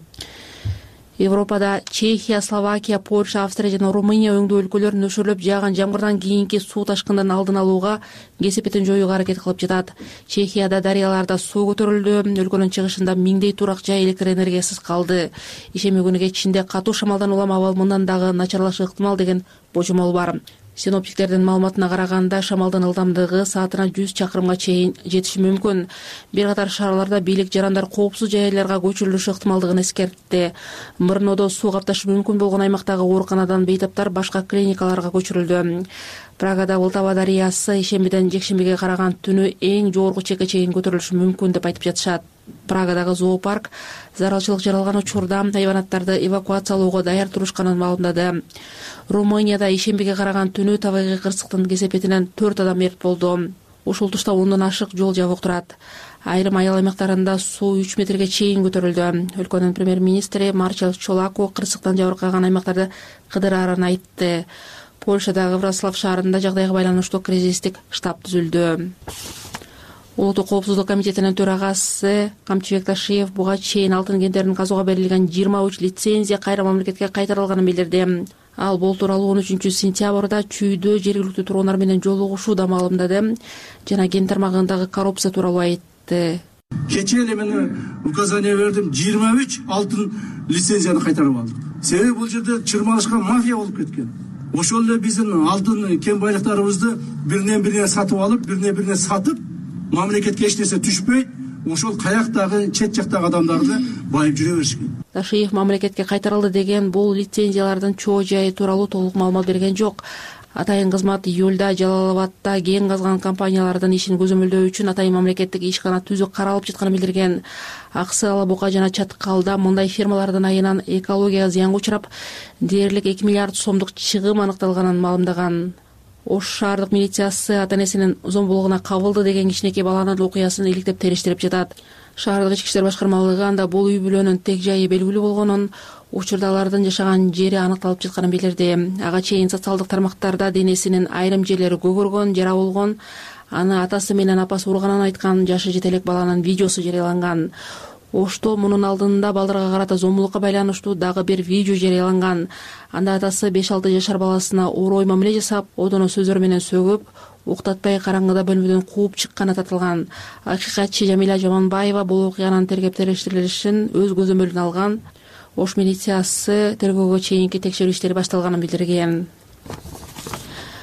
Европада Чехия, Словакия, Польша, Австрия жана Румыния өңдүү өлкөлөр нөшөрлөп жааган жамгырдан кийинки суу ташкындын алдын алууга, кесепетин жоюуга аракет кылып жатат. Чехияда дарыяларда суу көтөрүлдү. Өлкөнүн чыгышында миңдей турак жай электр энергиясыз калды. Ишеме күнү кечинде катуу шамалдан улам абал мындан дагы начарлашы ыктымал деген божомол бар. Синоптиктердин маалыматына караганда, шамалдын ылдамдыгы саатына 100 чакырымга чейин жетиши мүмкүн. Бир катар шаарларда бийлик жарандар коопсуз жайларга көчүрүлүшү ыктымалдыгын эскертти. Мурнодо суу капташы мүмкүн болгон аймактагы ооруканадан бейтаптар башка клиникаларга көчүрүлдү. Прагада Влтава дарыясы ишембиден жекшембиге караган түнү эң жогорку чекке чейин көтөрүлүшү мүмкүн деп айтып жатышат. Прагадагы зоопарк зарылчылык жаралган учурда хайванаттарды эвакуациялоого даяр турушканын маалымдады. Румынияда ишембиге караган түнү табигый кырсыктын кесепетинен 4 адам мерт болду. Ушул тушта 10дон ашык жол жабык турат. Айрым айыл аймактарында суу 3 метрге чейин көтөрүлдү. Өлкөнүн премьер-министри Марчел Чолаку кырсыктан жабыркаган аймактарды кыдыраарын айтты. Польшадагы Вроцлав шаарында жагдайга байланыштуу кризистик штаб түзүлдү. Улуттук коопсуздук комитетинин төрагасы Камчыбек Ташиев буга чейин алтын кендерин казууга берилген 23 лицензия кайра мамлекетке кайтарылганын билдирди. Ал бул тууралуу 13 сентябрда Чүйдө жергиликтүү тургундар менен жолугушууда маалымдады жана кен тармагындагы коррупция тууралуу айтты. Кечээ эле мен указание бердим, 23 алтын лицензияны кайтарып алдык. Себеби бул жерде чырмалышкан мафия болуп кеткен. Ошол эле биздин алтын кен байлыктарыбызды биринен-бирине сатып алып, биринен-бирине сатып, мамлекетке эч нерсе түшпөйт. Ошол каяктагы чет жактагы адамдарды байып жүрө беришкен. Ташиев мамлекетке кайтарылды деген бул лицензиялардын чоо жайы тууралуу толук маалымат берген жок. Атайын кызмат июлда Жалал-Абадта кен казган компаниялардын ишин көзөмөлдөө үчүн атайын мамлекеттик ишкана түзүү каралып жатканын билдирген. Аксы, Ала Бука жана Чаткалда мындай фермалардын айынан экологияга зыянга учурап, дээрлик 2 миллиард сомдук чыгым аныкталганын маалымдаган. Ош шаардык милициясы ата-энесинин зомбулугуна кабылды деген кичинекей баланын окуясын иликтеп териштирип жатат. Шаардык ички иштер башкармалыгы анда бул үй бүлөнүн тег жайы белгилүү болгонун, учурда алардын жашаган жери аныкталып жатканын билдирди. Ага чейин социалдык тармактарда денесинин айрым жерлери көгөргөн, жара болгон, аны атасы менен апасы урганын айткан жашы жете элек баланын видеосу жарыяланган. Ошто мунун алдында балдарга карата зомбулукка байланыштуу дагы бир видео жарыяланган. Анда атасы 5-6 жашар баласына орой мамиле жасап, одоно сөздөр менен сөгүп, уктатпай караңгыда бөлмөдөн кууп чыкканы татылган. Акыйкатчы Жамиля Жаманбаева бул окуянын тергеп териштирилишин өз көзөмөлүнө алган. Ош милициясы тергөөгө чейинки текшерүү иштери башталганын билдирген.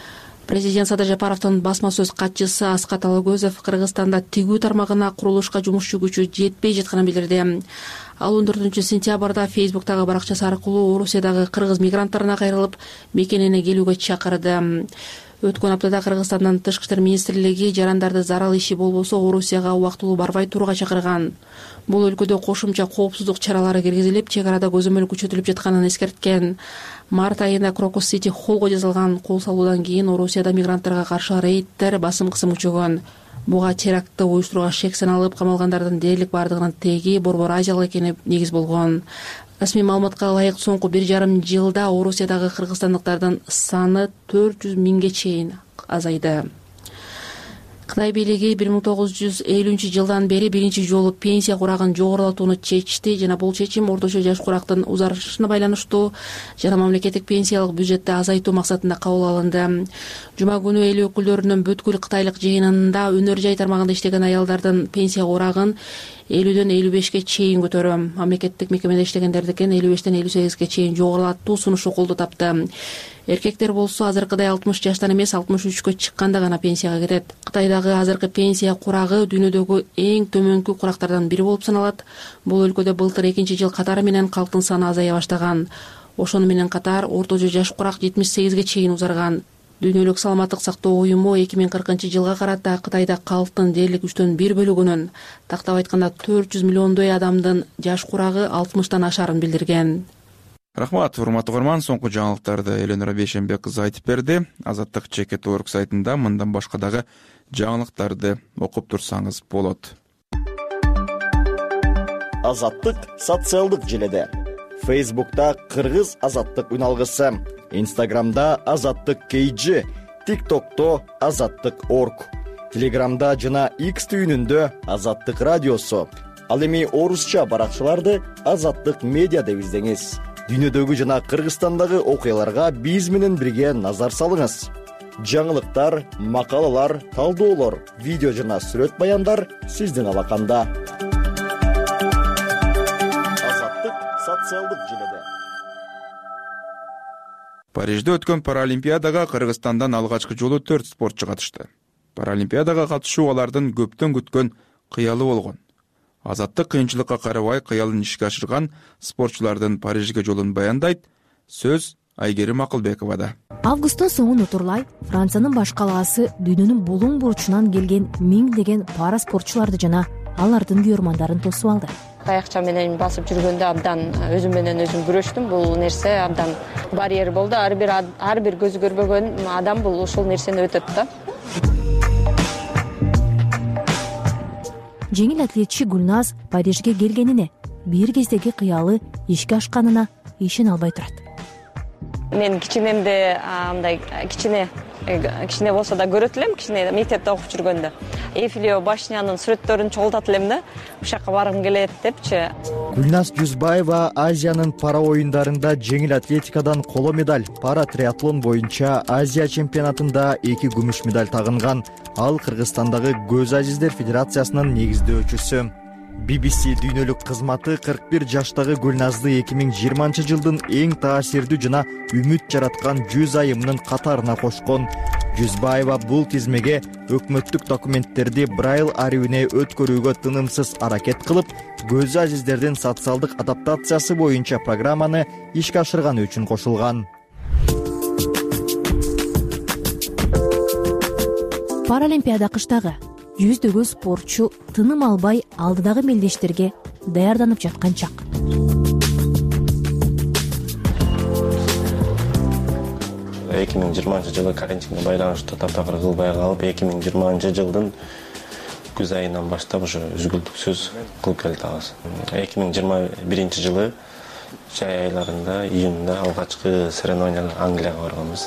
Президент Садыр Жапаровдун басма сөз катчысы Аскат Алагөзов Кыргызстанда тигүү тармагына курулушка жумушчу күчү жетпей жатканын билдирди. Ал 14-сентябрда Фейсбуктагы баракчасы аркылуу Орусиядагы кыргыз мигранттарына кайрылып, мекенине келүүгө чакырды. Өткөн аптада Кыргызстандан Тышкы иштер министрлиги жарандарды зарал иши болбосо Орусияга убактылуу барбай турууга чакырган. Бул өлкөдө кошумча коопсуздук чаралары киргизилип, чек арада көзөмөл күчөтүлүп жатканын эскерткен. Март айында Крокус Сити холлго жазылган кол салуудан кийин Орусияда мигранттарга каршы рейдтер басым-кысым күчөгөн. Буга терактты уюштурууга шек саналып, камалгандардын дээрлик бардыгынын теги Борбор Азиялык экени негиз болгон. Расмий маалыматка ылайык соңку 1,5 жылда Орусиядагы кыргызстандыктардын саны 400 миңге чейин азайды. Кытай бийлиги 1950-жылдан бери биринчи жолу пенсия курагын жогорулатууну чечти жана бул чечим орточо жаш курактын узарышына байланыштуу жана мамлекеттик пенсиялык бюджетти азайтуу максатында кабыл алынды. Жума күнү эл өкүлдөрүнүн бүткүл кытайлык жыйынында өнөр жай тармагында иштеген аялдардын пенсия курагын 50ден 55ке чейин көтөрөм, мамлекеттик мекемеде иштегендердикин 55ден 58ге чейин жогорулатуу сунушу колдоо тапты. Эркектер болсо азыркыдай 60 жаштан эмес 63кө чыкканда гана пенсияга кетет. Кытайдагы азыркы пенсия курагы дүйнөдөгү эң төмөнкү курактардан бири болуп саналат. Бул өлкөдө былтыр 2-жыл катары менен калктын саны азая баштаган. Ошону менен катар орточо жаш курак 78ге чейин узарган. Дүйнөлүк саламаттык сактоо уюму 2040-жылга карата Кытайда калктын дээрлик 1/3 бөлүгүнүн, тактап айтканда 400 миллиондой адамдын жаш курагы 60тан ашарын билдирген. Рахмат, урматтуу угарман, соңку жаңылыктарды Эленора Бейшенбек кызы айтып берди. Азаттык Чекет.org сайтында мындан башка дагы жаңылыктарды окуп турсаңыз болот. Азаттык социалдык желеде. Фейсбукта Кыргыз азаттык үналгысы, Инстаграмда Азаттык KG, ТикТокто Азаттык.org, Телеграмда жана X түйүнүндө Азаттык радиосу. Ал эми орусча баракчаларды Азаттык медиа деп издеңиз. Дүйнөдөгү жана Кыргызстандагы окуяларга биз менен бирге назар салыңыз. Жаңылыктар, макалалар, талдоолор, видео жана сүрөт баяндар сиздин алаканда. Азаттык социалдык желеде. Парижде өткөн Паралимпиадага Кыргызстандан алгачкы жолу 4 спортчу катышты. Паралимпиадага катышуу алардын көптөн күткөн кыялы болгон. Азаттык кыйынчылыкка карабай кыялын ишке ашырган спортчулардын Парижге жолун баяндайт. Сөз Айгерим Акылбековада. Августтун соңун утурлай Франциянын баш калаасы дүйнөнүн булуң бурчунан келген миңдеген пара спортчуларды жана алардын күйөрмандарын тосуп алды. Таякча менен басып жүргөндө абдан өзүм менен өзүм күрөштүм. Бул нерсе абдан барьер болду. Ар бир көзү көрбөгөн адам бул ушул нерсени өтөт да. Жеңил атлетчи Гүлназ Парижге келгенине, бир кездеги кыялы ишке ашканына ишене албай турат. Мен кичинемде мындай кичине болсо да көрөт элем, кичине мектепте окуп жүргөндө. Эйфелева башнянын сүрөттөрүн чогултат элем да, ушакка баргым келет депчи. Гүлназ Жүзбаева Азиянын пара оюндарында жеңил атлетикадан коло медаль, пара триатлон боюнча Азия чемпионатында 2 күмүш медаль тагынган. Ал Кыргызстандагы Көз Азиздер Федерациясынын негиздөөчүсү. BBC дүйнөлүк кызматы 41 жаштагы Гүлназды 2020-жылдын эң таасирдүү жана үмүт жараткан 100 айымынын катарына кошкон. Жүзбаева бул тизмеге өкмөттүк документтерди Брайл арүүнө өткөрүүгө тынымсыз аракет кылып, Көз Азиздердин социалдык адаптациясы боюнча программаны ишке ашырганы үчүн кошулган. Паралимпиада кыштагы жүздөгөн спортчу тыным албай алдыдагы мелдештерге даярданып жаткан чак. Эки миң жыйырманчы жылы карантинге байланыштуу таптакыр кылбай калып, 2020-жылдын күз айынан баштап ушу үзгүлтүксүз кылып келатабыз. 2021-жылы жай айларында, июнда алгачкы соревнованияга Англияга барганбыз.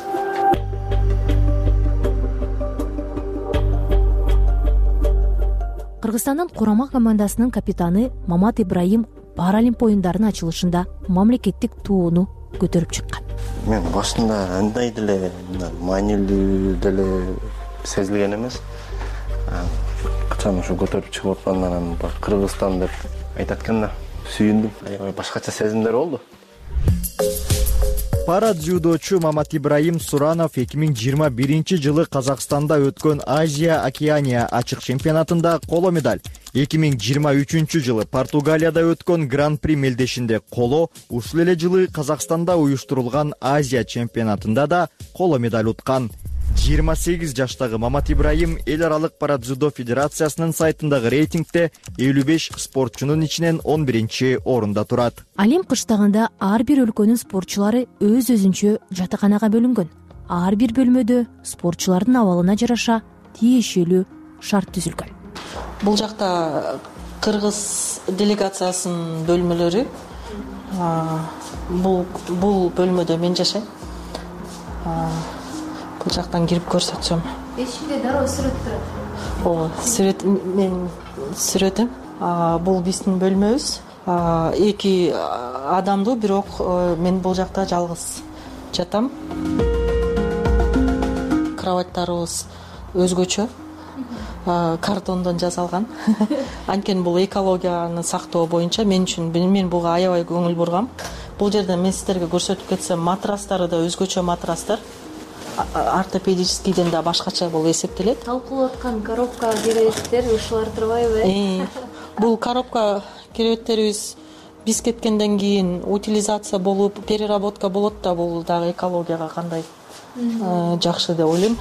Кыргызстандын курама командасынын капитаны Мамат Ибраим Паралимп оюндарынын ачылышында мамлекеттик тууну көтөрүп чыккан. Мен башында андай деле маанилүү деле сезилген эмес. Качан ушу көтөрүп чыгып аткандан Кыргызстан деп айтат экен да, сүйүндүм. Башкача сезимдер болду. Пара дзюдочу Мамат Ибраим Суранов 2021 Казакстанда өткөн Азия Океания ачык чемпионатында коло медаль. 2023 Португалияда өткөн Гран-при мелдешинде коло, ушул эле жылы Казакстанда уюштурулган Азия чемпионатында да коло медаль уткан. 28 жаштагы Мамат Ибраим эл аралык пара дзюдо федерациясынын сайтындагы рейтингде 55 спортчунун ичинен 11 орунда турат. Алим кыштагында ар бир өлкөнүн спортчулары өз-өзүнчө жатаканага бөлүнгөн. Ар бир бөлмөдө спортчулардын абалына жараша тиешелүү шарт түзүлгөн. Бул жакта кыргыз делегациясынын бөлмөлөрү. Бул бөлмөдө мен жашайм. Бул жактан кирип көрсөтсөм. Эшикте дароо сүрөт турат. Ооба, сүрөт мен сүрөтөм. Бул биздин бөлмөбүз. 2 адамдуу, бирок мен бул жакта жалгыз жатам. Кроваттарыбыз өзгөчө. Картондон жасалган. Анткени бул экологияны сактоо боюнча мен буга аябай көңүл бургам. Бул жерде мен сиздерге көрсөтүп кетсем, матрастары да өзгөчө матрастар. Ортопедическийден да башкача болуп эсептелет. Талкуулап аткан коробка керебеттер ушулар турбайбы? Бул коробка керебеттерибиз биз кеткенден кийин утилизация болуп, переработка болот да, бул дагы экологияга кандай жакшы деп ойлойм.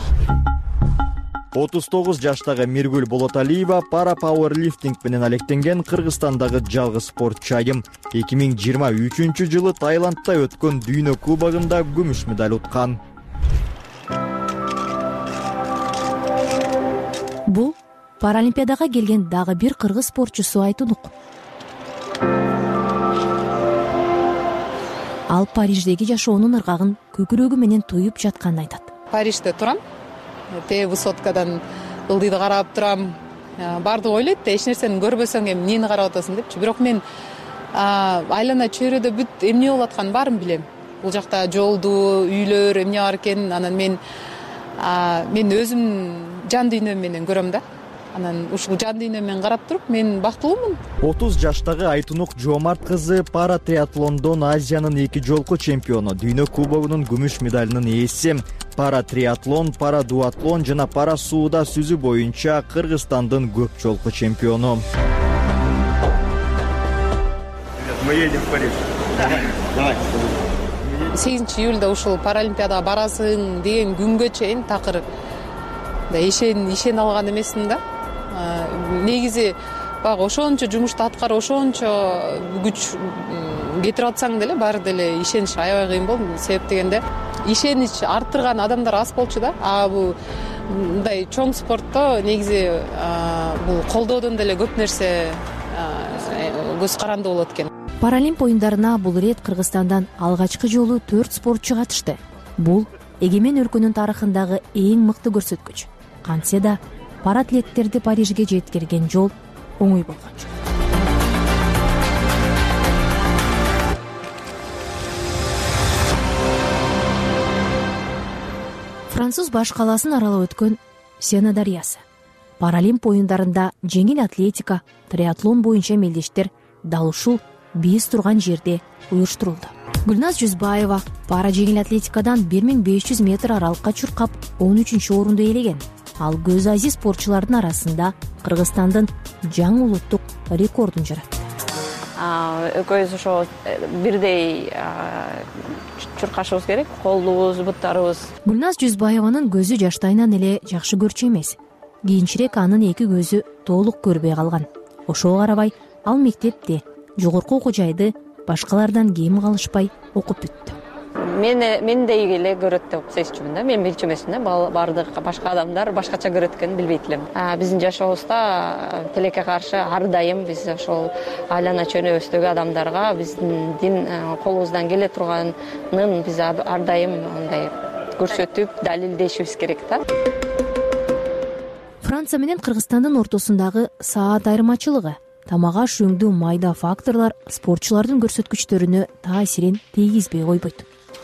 39 жаштагы Миргүл Болоталиева пара пауэрлифтинг менен алектенген Кыргызстандагы жалгыз спортчу айым. 2023 жылы Таиландда өткөн дүйнө кубогунда күмүш медаль уткан. Бул Паралимпиадага келген дагы бир кыргыз спортчусу Айтунук. Ал Париждеги жашоонун ыргагын көкүрөгү менен туюп жатканын айтат. Парижде турам. Высоткадан ылдыйды карап турам. Бардыгы ойлойт да, эч нерсени көрбөсөң эми эмнени карап атасың депчи. Бирок мен айлана чөйрөдө бүт эмне болуп атканын баарын билем. Бул жакта жолду, үйлөр эмне бар экен, анан мен өзүм жан дүйнөм менен көрөм да. Анан ушул жан дүйнөм менен карап туруп мен бактылуумун. 30 жаштагы Айтунук Жоомарт кызы пара триатлондон Азиянын 2 жолку чемпиону, дүйнө кубогунун күмүш медалынын ээси. Пара триатлон, пара дуатлон жана пара сууда сүзүү боюнча Кыргызстандын көп жолку чемпиону. Мы едем в Париж. Давай. 8 июлда ушул Паралимпиадага барасың деген күнгө чейин такыр ишен алган эмесмин да. Негизи баягы ошончо жумушту аткарып, ошончо күч кетирип атсаң деле баары деле ишениш аябай кыйын болду. Себеп дегенде ишенич арттырган адамдар аз болчу да. Бул мындай чоң спортто негизи бул колдоодон деле көп нерсе көз каранды болот экен. Паралимп оюндарына бул ирет Кыргызстандан алгачкы жолу 4 спортчу катышты. Бул эгемен өлкөнүн тарыхындагы эң мыкты көрсөткүч. Кантсе да паратлеттерди Парижге жеткирген жол оңой болгон жок. Француз баш калаасын аралап өткөн Сена дарыясы. Паралимп оюндарында жеңил атлетика, триатлон боюнча мелдештер дал ушул биз турган жерде уюштурулду. Гүлназ Жүзбаева пара жеңил атлетикадан 1500 метр аралыкка чуркап 13-орунду ээлеген. Ал көз азиз спортчулардын арасында Кыргызстандын жаңы улуттук рекордун жаратты. Экөөбүз ошо бирдей чуркашыбыз керек, колубуз, буттарыбыз. Гүлназ Жүзбаеванын көзү жаштайынан эле жакшы көрчү эмес. Кийинчерээк анын 2 көзү толук көрбөй калган. Ошого карабай ал мектепте, жогорку окуу жайды башкалардан кем калышпай окуп бүттү. Мен деги эле көрөт деп сезчүмүн да. Мен билчү эмесмин да. Бардык башка адамдар башкача көрөт экенин билбейт элем. Биздин жашообузда тилекке каршы ар дайым биз ошол айлана чөйрөбүздөгү адамдарга биздин колубуздан келе турганын биз ар дайым мындай көрсөтүп, далилдешибиз керек да. Франция менен Кыргызстандын ортосундагы саат айырмачылыгы, тамак аш өңдүү майда факторлор спортчулардын көрсөткүчтөрүнө таасирин тийгизбей койбойт.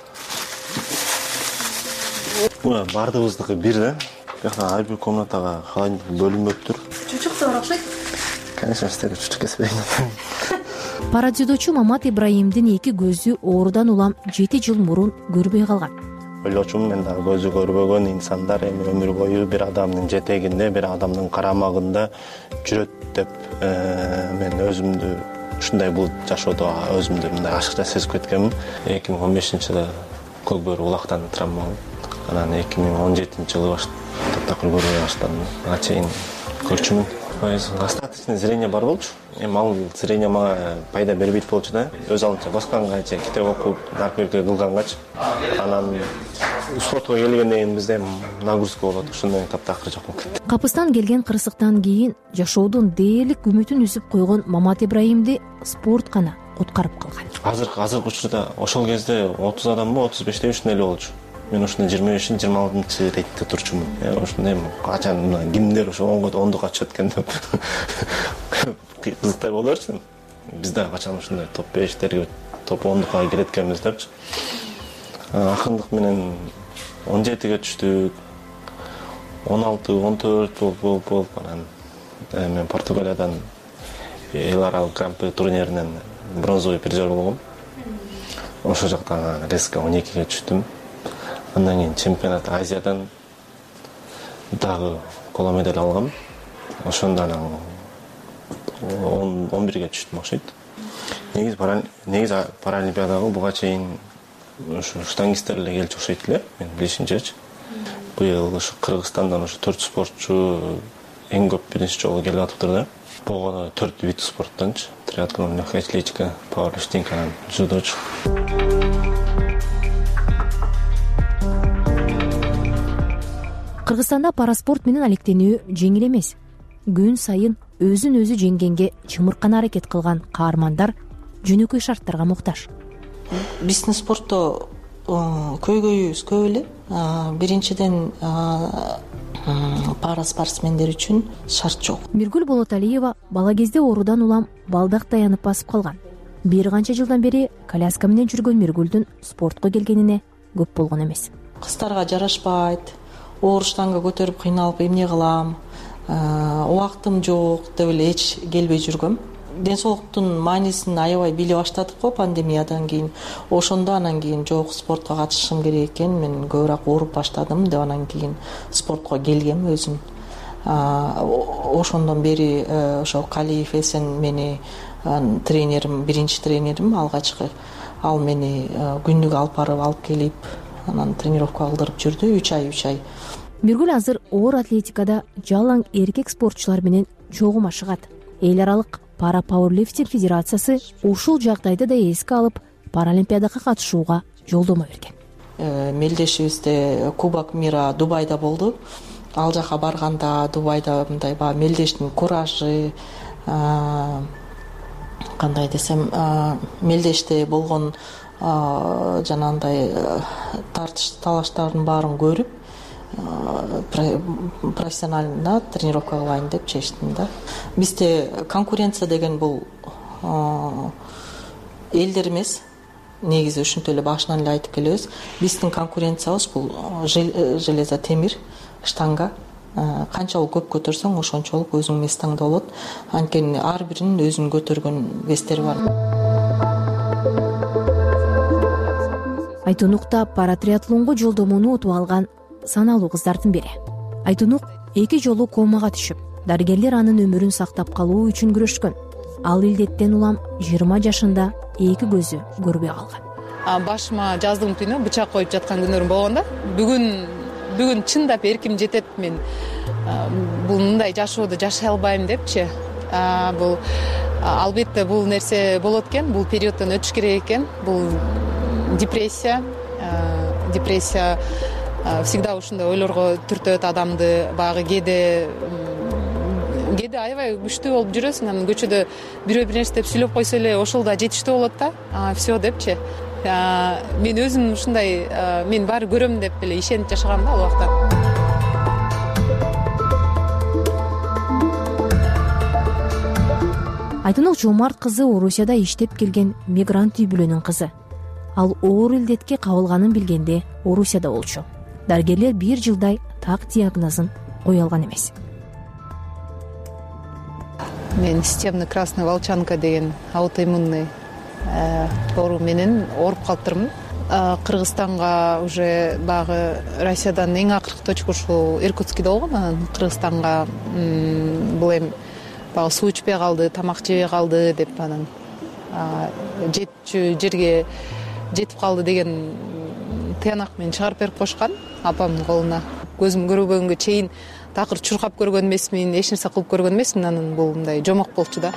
Бардыгыбыздыкы бир да. Ар бир комнатага холодильник бөлүнбөп тур. Чучук да бар окшойт. Конечно, сиздерге чучук кеспейм. Парадзюдочу Мамат Ибраимдин эки көзү оорудан улам 7 жыл мурун көрбөй калган. Ойлочумун мен дагы көзү көрбөгөн инсандар эми өмүр бою бир адамдын жетегинде, бир адамдын карамагында жүрөт деп мен өзүмдү ушундай бул жашоодо өзүмдү мындай ашыкча сезип кеткенмин. 2015-жылы көкбөр улактан травма болуп, анан 2017-жылы таптакыр көрбөй баштадым. Ага чейин көрчүмүн. Остаточный зрение бар болчу. Эми ал зрение мага пайда бербейт болчу да. Өз алдынча баскангачы, китеп окуп, наркотика кылгангачы. Анан спортко келгенден кийин бизде нагрузка болот. Ошондон таптакыр жок болуп кетти. Капыстан келген кырсыктан кийин жашоодун дээрлик үмүтүн үзүп койгон Мамат Ибраимди спорт гана куткарып калган. Азыркы учурда ошол кезде 30 адамбы, 35 ушундай эле болчу. Мен ушуна 25-26 рейтте турчумун. Ошондой качан кимдер ошо ондукка чыгат экен деп кызыктай болорчу. Биз да качан ушундай топ 5-терге, топ 10-дукка кирет экенбиз депчи. Акындык менен 17ге түштүк. 16-14 болуп анан мен Португалиядан эл аралык гран-при турниринен бронзовый призер болгом. Ошол жактан резко 12ге түштүм. Андан кийин чемпионат Азиядан дагы коло медаль алгам. Ошондон 11ге түштүм окшойт. Негизи паралимпиадага буга чейин ушу штангисттер эле келчү окшойт эле, мен билишимчечи. Быйыл ушу Кыргызстандан ушу 4 спортчу эң көп биринчи жолу келип атыптыр да. Богоно 4 вид спорттончу: триатлон, легкая атлетика, пауэрлифтинг, дзюдочу. Кыргызстанда параспорт менен алектенүү жеңил эмес. Күн сайын өзүн өзү жеңгенге чымыркан аракет кылган каармандар жөнөкөй шарттарга муктаж. Биздин спортто көйгөйүбүз көп эле. Биринчиден пара спортсмендер үчүн шарт жок. Миргүл Болоталиева бала кезде оорудан улам балдак таянып басып калган. Бир канча жылдан бери коляска менен жүргөн Миргүлдүн спортко келгенине көп болгон эмес. Кыздарга жарашпайт, оор штанга көтөрүп кыйналып эмне кылам, убактым жок деп эле эч келбей жүргөм. Ден соолуктун маанисин аябай биле баштадык го пандемиядан кийин. Ошондо анан кийин жок, спортко катышышым керек экен, мен көбүрөөк ооруп баштадым деп анан кийин спортко келгем өзүм. Ошондон бери ошо Калиев Эсен мени тренерим, биринчи тренерим алгачкы. Ал мени күндүк алып барып алып келип, анан тренировка кылдырып жүрдү 3 ай. Миргүл азыр оор атлетикада жалаң эркек спортчулар менен чогум ашыгат. Эл аралык пара пауэрлифтинг федерациясы ушул жагдайды да эске алып, паралимпиадага катышууга жолдомо берген. Мелдешибизде Кубок мира Дубайда болду. Ал жака барганда Дубайда мындай мелдештин куражы, кандай десем, мелдеште болгон жанагындай тартыш талаштардын баарын көрүп, профессионально тренировка кылайын деп чечтим да. Бизде конкуренция деген бул элдер эмес. Негизи ушинтип эле башынан эле айтып келебиз. Биздин конкуренциябыз бул железо, темир, штанга. Канчалык көп көтөрсөң, ошончолук өзүң местаңда болот. Анткени ар биринин өзүнүн көтөргөн вестери бар. Айтунукта паратриатлонго жолдомону утуп алган саналуу кыздардын бири. Айтунук 2 жолу комага түшүп, дарыгерлер анын өмүрүн сактап калуу үчүн күрөшкөн. Ал илдеттен улам 20 жашында 2 көзү көрбөй калган. Башыма жаздыгым түнү бычак коюп жаткан күнөрүм болгон да. Бүгүн чындап эрким жетет, мен бул мындай жашоодо жашай албайм депчи. Бул албетте бул нерсе болот экен, бул периоддон өтүш керек экен. Бул депрессия всегда ушундай ойлорго түртөт адамды. Баягы кээде аябай күчтүү болуп жүрөсүң, анан көчөдө бирөө бир нерсе деп сүйлөп койсо эле ошол да жетиштүү болот да. Все депчи. Мен өзүм ушундай, мен баары көрөм деп эле ишенип жашагам да ал убакта. Айтунук Жомарт кызы Орусияда иштеп келген мигрант үй бүлөнүн кызы. Ал оор илдетке кабылганын билгенде Орусияда болчу. Дарыгерлер 1 жылдай так диагнозун кое алган эмес. мен системный красная волчанка деген аутоиммунный оору менен ооруп калыптырмын. Кыргызстанга уже багы Россиядан эң акыркы точка ушул Иркутскиде болгон. Анан Кыргызстанга бул эми багы суу ичпей калды, тамак жебей калды деп анан жетчү жерге жетип калды деген тыянак менен чыгарып берип коюшкан апамдын колуна. Көзүм көрбөгөнгө чейин такыр чуркап көргөн эмесмин, эч нерсе кылып көргөн эмесмин. Анан бул мындай жомок болчу да.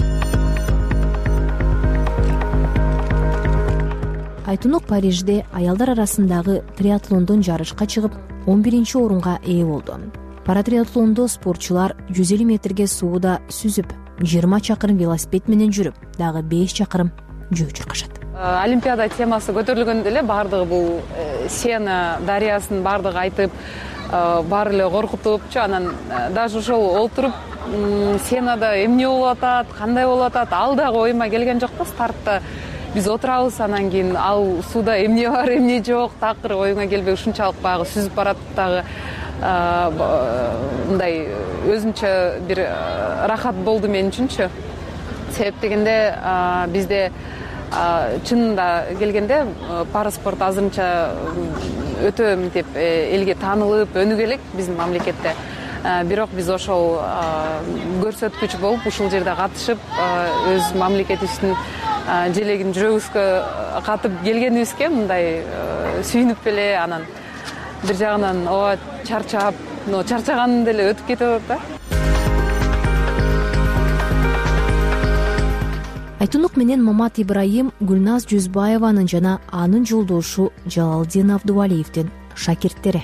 Айтунук Парижде аялдар арасындагы триатлондон жарышка чыгып 11-орунга ээ болду. Паратриатлондо спортчулар 150 метрге сууда сүзүп, 20 чакырым велосипед менен жүрүп, дагы 5 чакырым жөө чуркашат. Олимпиада темасы көтөрүлгөндө эле баардыгы бул Сена дарыясын баардыгы айтып, баары эле коркутупчу. Анан даже ошол олтуруп Сенада эмне болуп атат, кандай болуп атат, ал дагы оюма келген жок да. Стартта биз отурабыз, анан кийин ал сууда эмне бар, эмне жок, такыр оюңа келбей ушунчалык багы сүзүп баратып дагы мындай өзүнчө бир рахат болду мен үчүнчү. Себеп дегенде бизде чынында келгенде параспорт азырынча өтө мынтип элге таанылып өнүгө элек биздин мамлекетте. Бирок биз ошол көрсөткүч болуп ушул жерде катышып өз мамлекетибиздин желегин жүрөгүбүзгө катып келгенибизге мындай сүйүнүп эле, анан бир жагынан ооба чарчап, чарчаган деле өтүп кетип атат да. Айтунук менен Мамат Ибраим Гүлназ Жүзбаеванын жана анын жолдошу Жалалдин Абдувалиевдин шакирттери.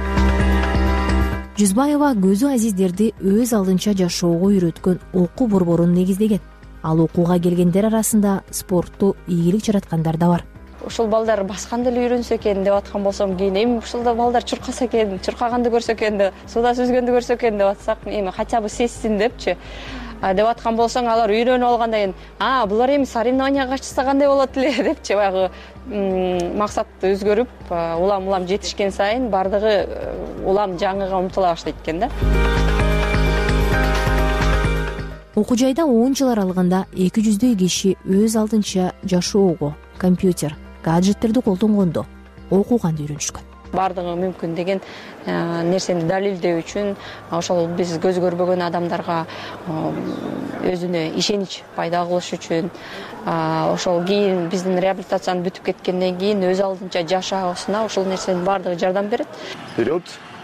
Жүзбаева көзү азиздерди өз алдынча жашоого үйрөткөн окуу борборун негиздеген. Ал окууга келгендер арасында спортту ийгилик жараткандар да бар. Ушул балдар басканды эле үйрөнсө экен деп аткан болсом, кийин эми ушулда балдар чуркаса экен, чуркаганды көрсө экен, сууда сүзгөндү көрсө экен деп атсак, эми хотя бы сезсин депчи деп аткан болсоң, алар үйрөнүп алгандан кийин булар эми соревнованияга катышса кандай болот эле депчи баягы максатты өзгөрүп, улам жетишкен сайын бардыгы улам жаңыга умтула баштайт экен да. Окуу жайда 10 жыл аралыгында 200 киши өз алдынча жашоого компьютер, гаджеттерди колдонгондо окууганды үйрөнүшкөн. Бардыгы мүмкүн деген нерсени далилдөө үчүн ошол биз көз көрбөгөн адамдарга өзүнө ишенич пайда кылыш үчүн ошол кийин биздин реабилитациянын бүтүп кеткенден кийин өз алдынча жашоосуна ошол нерсенин бардыгы жардам берет. Вперед!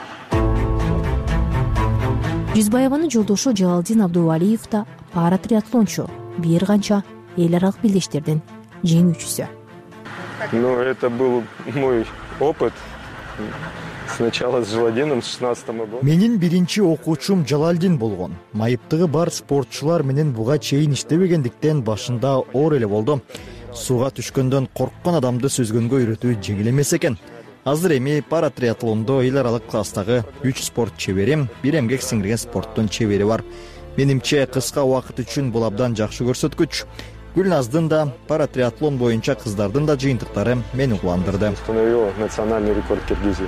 Жүзбаеванын жолдошу Жалалдин Абдувалиев да паратриатлончу, бир канча эл аралык белдештердин жеңүүчүсү. Это был мой опыт. Сначала с Жалалдином с 16 года. Менин биринчи окуучум Жалалдин болгон. Майыптыгы бар спортчулар менен буга чейин иштебегендиктен башында оор эле болду. Сууга түшкөндөн корккон адамды сүзгөнгө үйрөтүү жеңил эмес экен. Азыр эми паратриатлондо эл аралык класстагы 3 спорт чебери, бир эмгек сиңирген спорттун чебери бар. Менимче кыска убакыт үчүн бул абдан жакшы көрсөткүч. Гүлназдын да паратриатлон боюнча кыздардын да жыйынтыктары мени кубандырды. Установила национальный рекорд Киргизии.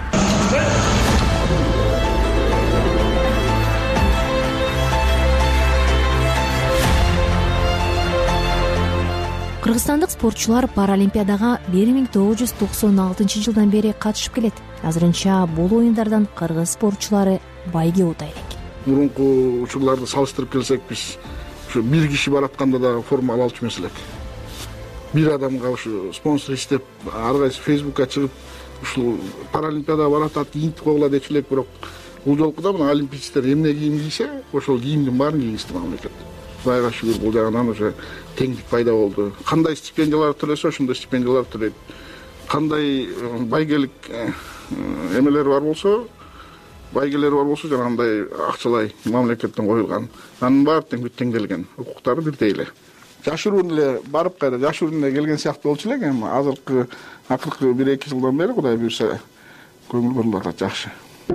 Кыргызстандык спортчулар Паралимпиадага 1996 жылдан бери катышып келет. Азырынча бул оюндардан кыргыз спортчулары байге ута элек. Мурунку учурларды салыштырып келсек, биз ушу бир киши баратканда да форма ала алчу эмес элек. Бир адамга ушу спонсор иштеп, ар кайсы Фейсбукка чыгып, ушул Паралимпиадага баратат, кийинтип койгула дечү элек, бирок бул жолку да мына олимпийчтер эмне кийим кийсе, ошол кийимдин баарын кийгизди мамлекет. Кудайга шүгүр, бул жагынан уже теңдик пайда болду. Кандай стипендиялар төлөсө, ошондой стипендиялар төлөйт. Кандай байгелик эмелер бар болсо, жанагындай акчалай мамлекеттен коюлган. Анын баары тең теңделген, укуктары бирдей эле. Жашыруун эле барып кайра жашыруун эле келген сыяктуу болчу элек, эми азыркы акыркы 1-2 жылдан бери Кудай буйрса көңүл бурулуп атат жакшы.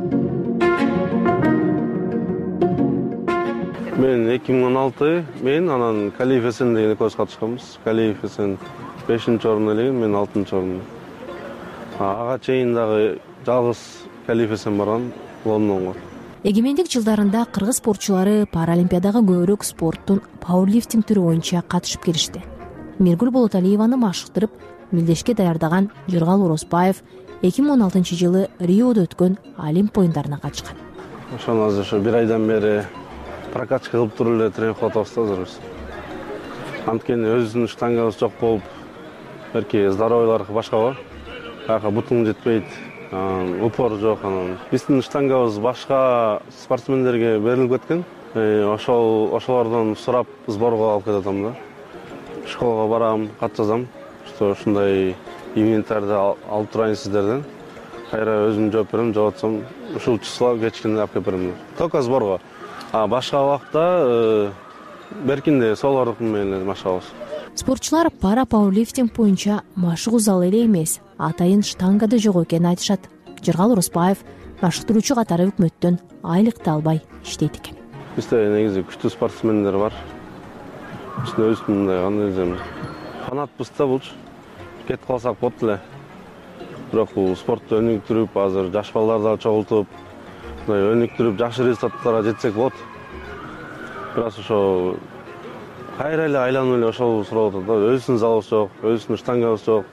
Мен 2016 мен анан Калиев Эсен деген экөөбүз катышканбыз. Калиев Эсен 5-орун элеген, мен 6-орун. Ага чейин дагы жалгыз Калиев Эсен барган Лондонго. эгемендик жылдарында кыргыз спортчулары паралимпиадага көбүрөөк спорттун пауэрлифтинг түрү боюнча катышып келишти. Миргүл Болоталиеваны машыктырып мелдешке даярдаган Жыргал Оросбаев 2016 жылы Риодо өткөн Олимп оюндарына катышкан. Ошону азыр ошо бир айдан бери прокачка кылып туруп эле тренинг кылып атабыз да азыр. Анткени өзүбүздүн штангабыз жок болуп, берки здоровьйларга башкабы. Каяка бутун жетпейт, упор жок. Биздин штангабыз башка спортсмендерге берилип кеткен. Ошолордон сурап сборго алып кетем да. Школага барам, кат жазам. Что ушундай инвентарды алып турайын сиздерден. Кайра өзүм жооп берем, жооп атсам, ушул число кечкинде алып келип берем. Только сборго. Башка убакта беркинде солордук менен машыгабыз. Спортчулар пара пауэрлифтинг боюнча машыгуу залы эле эмес, атайын штангада жок экенин айтышат. Жыргал Оросбаев машыктыруучу катары өкмөттөн айлыкты албай иштейт экен. Бизде негизи күчтүү спортсмендер бар. Өзүм мындай кандай десем, фанатпыз да булчу. Кетип калсак болот эле. Бирок бул спортто өнүктүрүп, азыр жаш балдарды чогултуп, өнүктүрүп, жакшы результаттарга жетсек болот. Бирок ошо кайра эле айланып эле ошол сурап атат да. Өзүнүн залыбыз жок, өзүнүн штангабыз жок.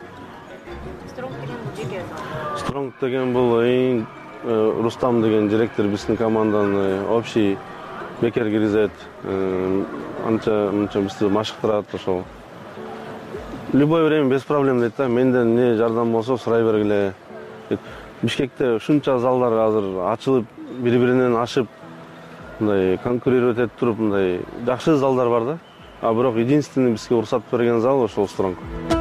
Стронг деген бул Рустам деген директор биздин команданы общий бекер киргизет. Анча бизди машыктырат ошол. Любой время без проблем дейт да. Менден эмне жардам болсо сурай бергиле. Бишкекте ушунча залдар азыр ачылып, бири-биринен ашып, мындай конкурировать этип туруп, мындай жакшы залдар бар да. Бирок единственный бизге уруксат берген зал ошол Стронг.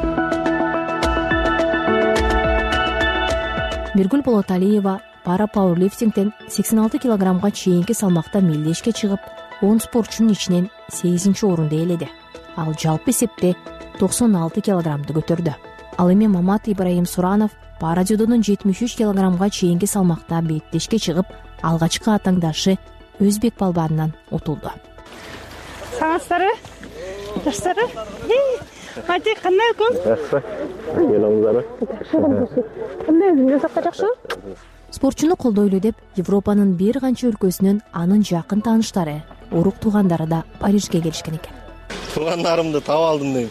Миргүл Болоталиева пара пауэрлифтингден 86 килограммга чейинки салмакта мелдешке чыгып, 10 спортчунун ичинен 8-орунду ээледи. Ал жалпы эсепте 96 килограммды көтөрдү. Ал эми Мамат Ибраим Суранов пара дзюдонун 73 килограммга чейинки салмакта беттешке чыгып, алгачкы атаңдашы өзбек балбанынан утулду. Саламатсыздарбы? Жакшысыздарбы? Айти, кандай экөн? Жакшы. Келиңиздарбы? Кандай өзүң жасакка жакшы? Спортчуну колдойлу деп Европанын бир канча өлкөсүнөн анын жакын тааныштары, урук туугандары да Парижге келишкен экен. Туугандарымды таап алдым дейм.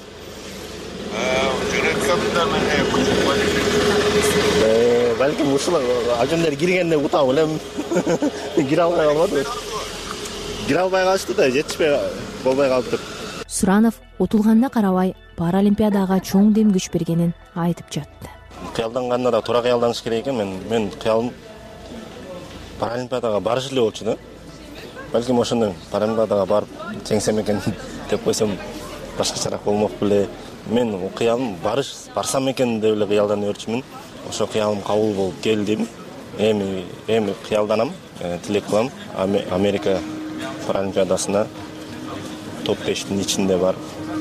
Балким ушул ажымдар киргенде утап элем. Кире албай калбады. Кире албай калышты да, жетишпей болбой калды. Суранов утулганына карабай паралимпиадага чоң дем күч бергенин айтып жатты. Кыялданганда да туура кыялданыш керек экен. Мен кыялым паралимпиадага барыш эле болчу да. Балким ошондой паралимпиадага барып жеңсем экен деп койсом башкачараак болмок беле. Мен кыялым барсам экен деп эле кыялданып өрчүмүн. Ошо кыялым кабыл болуп келдим. Эми кыялданам, тилек кылам Америка паралимпиадасына топ 5-тин ичинде бар.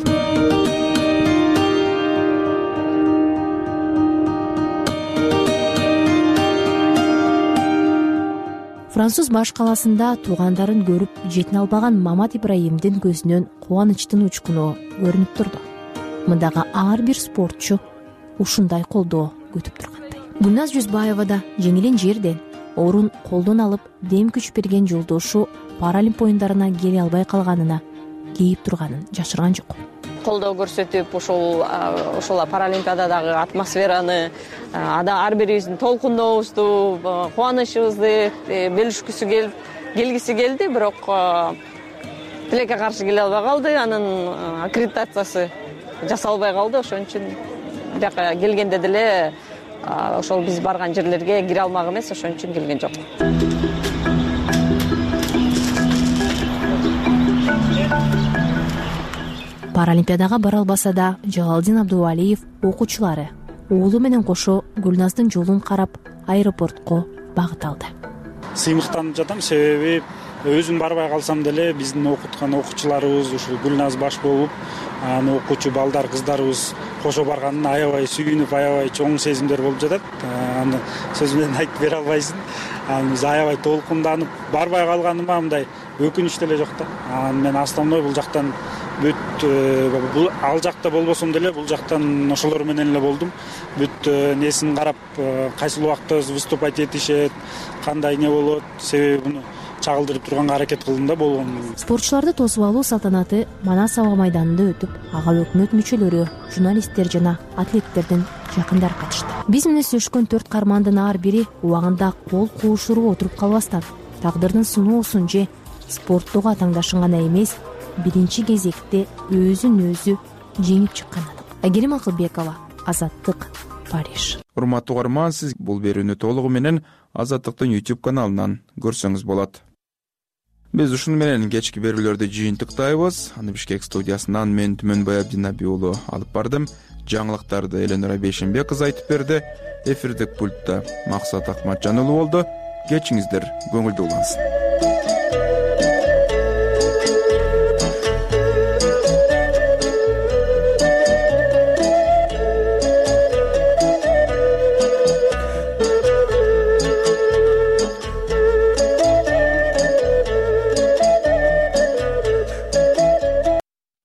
Француз баш каласында туугандарын көрүп жетине албаган Мамат Ибраимдин көзүнөн кубанычтын учкуну көрүнүп турду. Мындагы ар бир спортчу ушундай колдоо күтүп тургандай. Гүлназ Жүзбаева да жеңилен жерден орун колдон алып дем күч берген жолдошу Паралимп оюндарына келе албай калганына кейип турганын жашырган жок. Колдоо көрсөтүп, ошол паралимпиададагы атмосфераны, ар бирибиздин толкундообузду, кубанычыбызды бөлүшкүсү келгиси келди, бирок тилекке каршы келе албай калды. Анын аккредитациясы жасалбай калды. Ошон үчүн бияка келгенде деле ошол биз барган жерлерге кире алмак эмес, ошон үчүн келген жок. Паралимпиадага бара албаса да Жалалдин Абдувалиев окуучулары уулу менен кошо Гүлназдын жолун карап аэропортко багыт алды. Сыймыктанып жатам, себеби өзүм барбай калсам деле биздин окуткан окуучуларыбыз ушул Гүлназ баш болуп, аны окуучу балдар, кыздарыбыз кошо барганына аябай сүйүнүп, аябай чоң сезимдер болуп жатат. Аны сөз менен айтып бере албайсың. Биз аябай толкунданып барбай калганыма мындай өкүнүч деле жок да. Мен основной бул жактан бүт ал жакта болбосом деле бул жактан ошолор менен эле болдум. Бүт несин карап, кайсыл убакта выступать этишет, кандай не болот, себеби буну чагылдырып турганга аракет кылдым да болгон. Спортчуларды тосуп алуу салтанаты Манас аба майданында өтүп, ага өкмөт мүчөлөрү, журналисттер жана атлеттердин жакындары катышты. Биз менен сүйлөшкөн 4 каармандын ар бири убагында кол куушуруп отуруп калбастан, тагдырдын сыноосун же спорттогу атаңдашын гана эмес, биринчи кезекте өзүн өзү жеңип чыккан анык. Айгерим Акылбекова, Азаттык, Париж. Урматтуу угарман, сиз бул берүүнү толугу менен Азаттыктын YouTube каналынан көрсөңүз болот. Биз ушуну менен кечки берүүлөрдү жыйынтыктайбыз. Аны Бишкек студиясынан мен Түмөнбай Абдинаби уулу алып бардым. Жаңылыктарды Эленора Бейшенбек кызы айтып берди. Эфирдик пультта Максат Акматжан уулу болду. Кечиңиздер көңүлдүү улансын.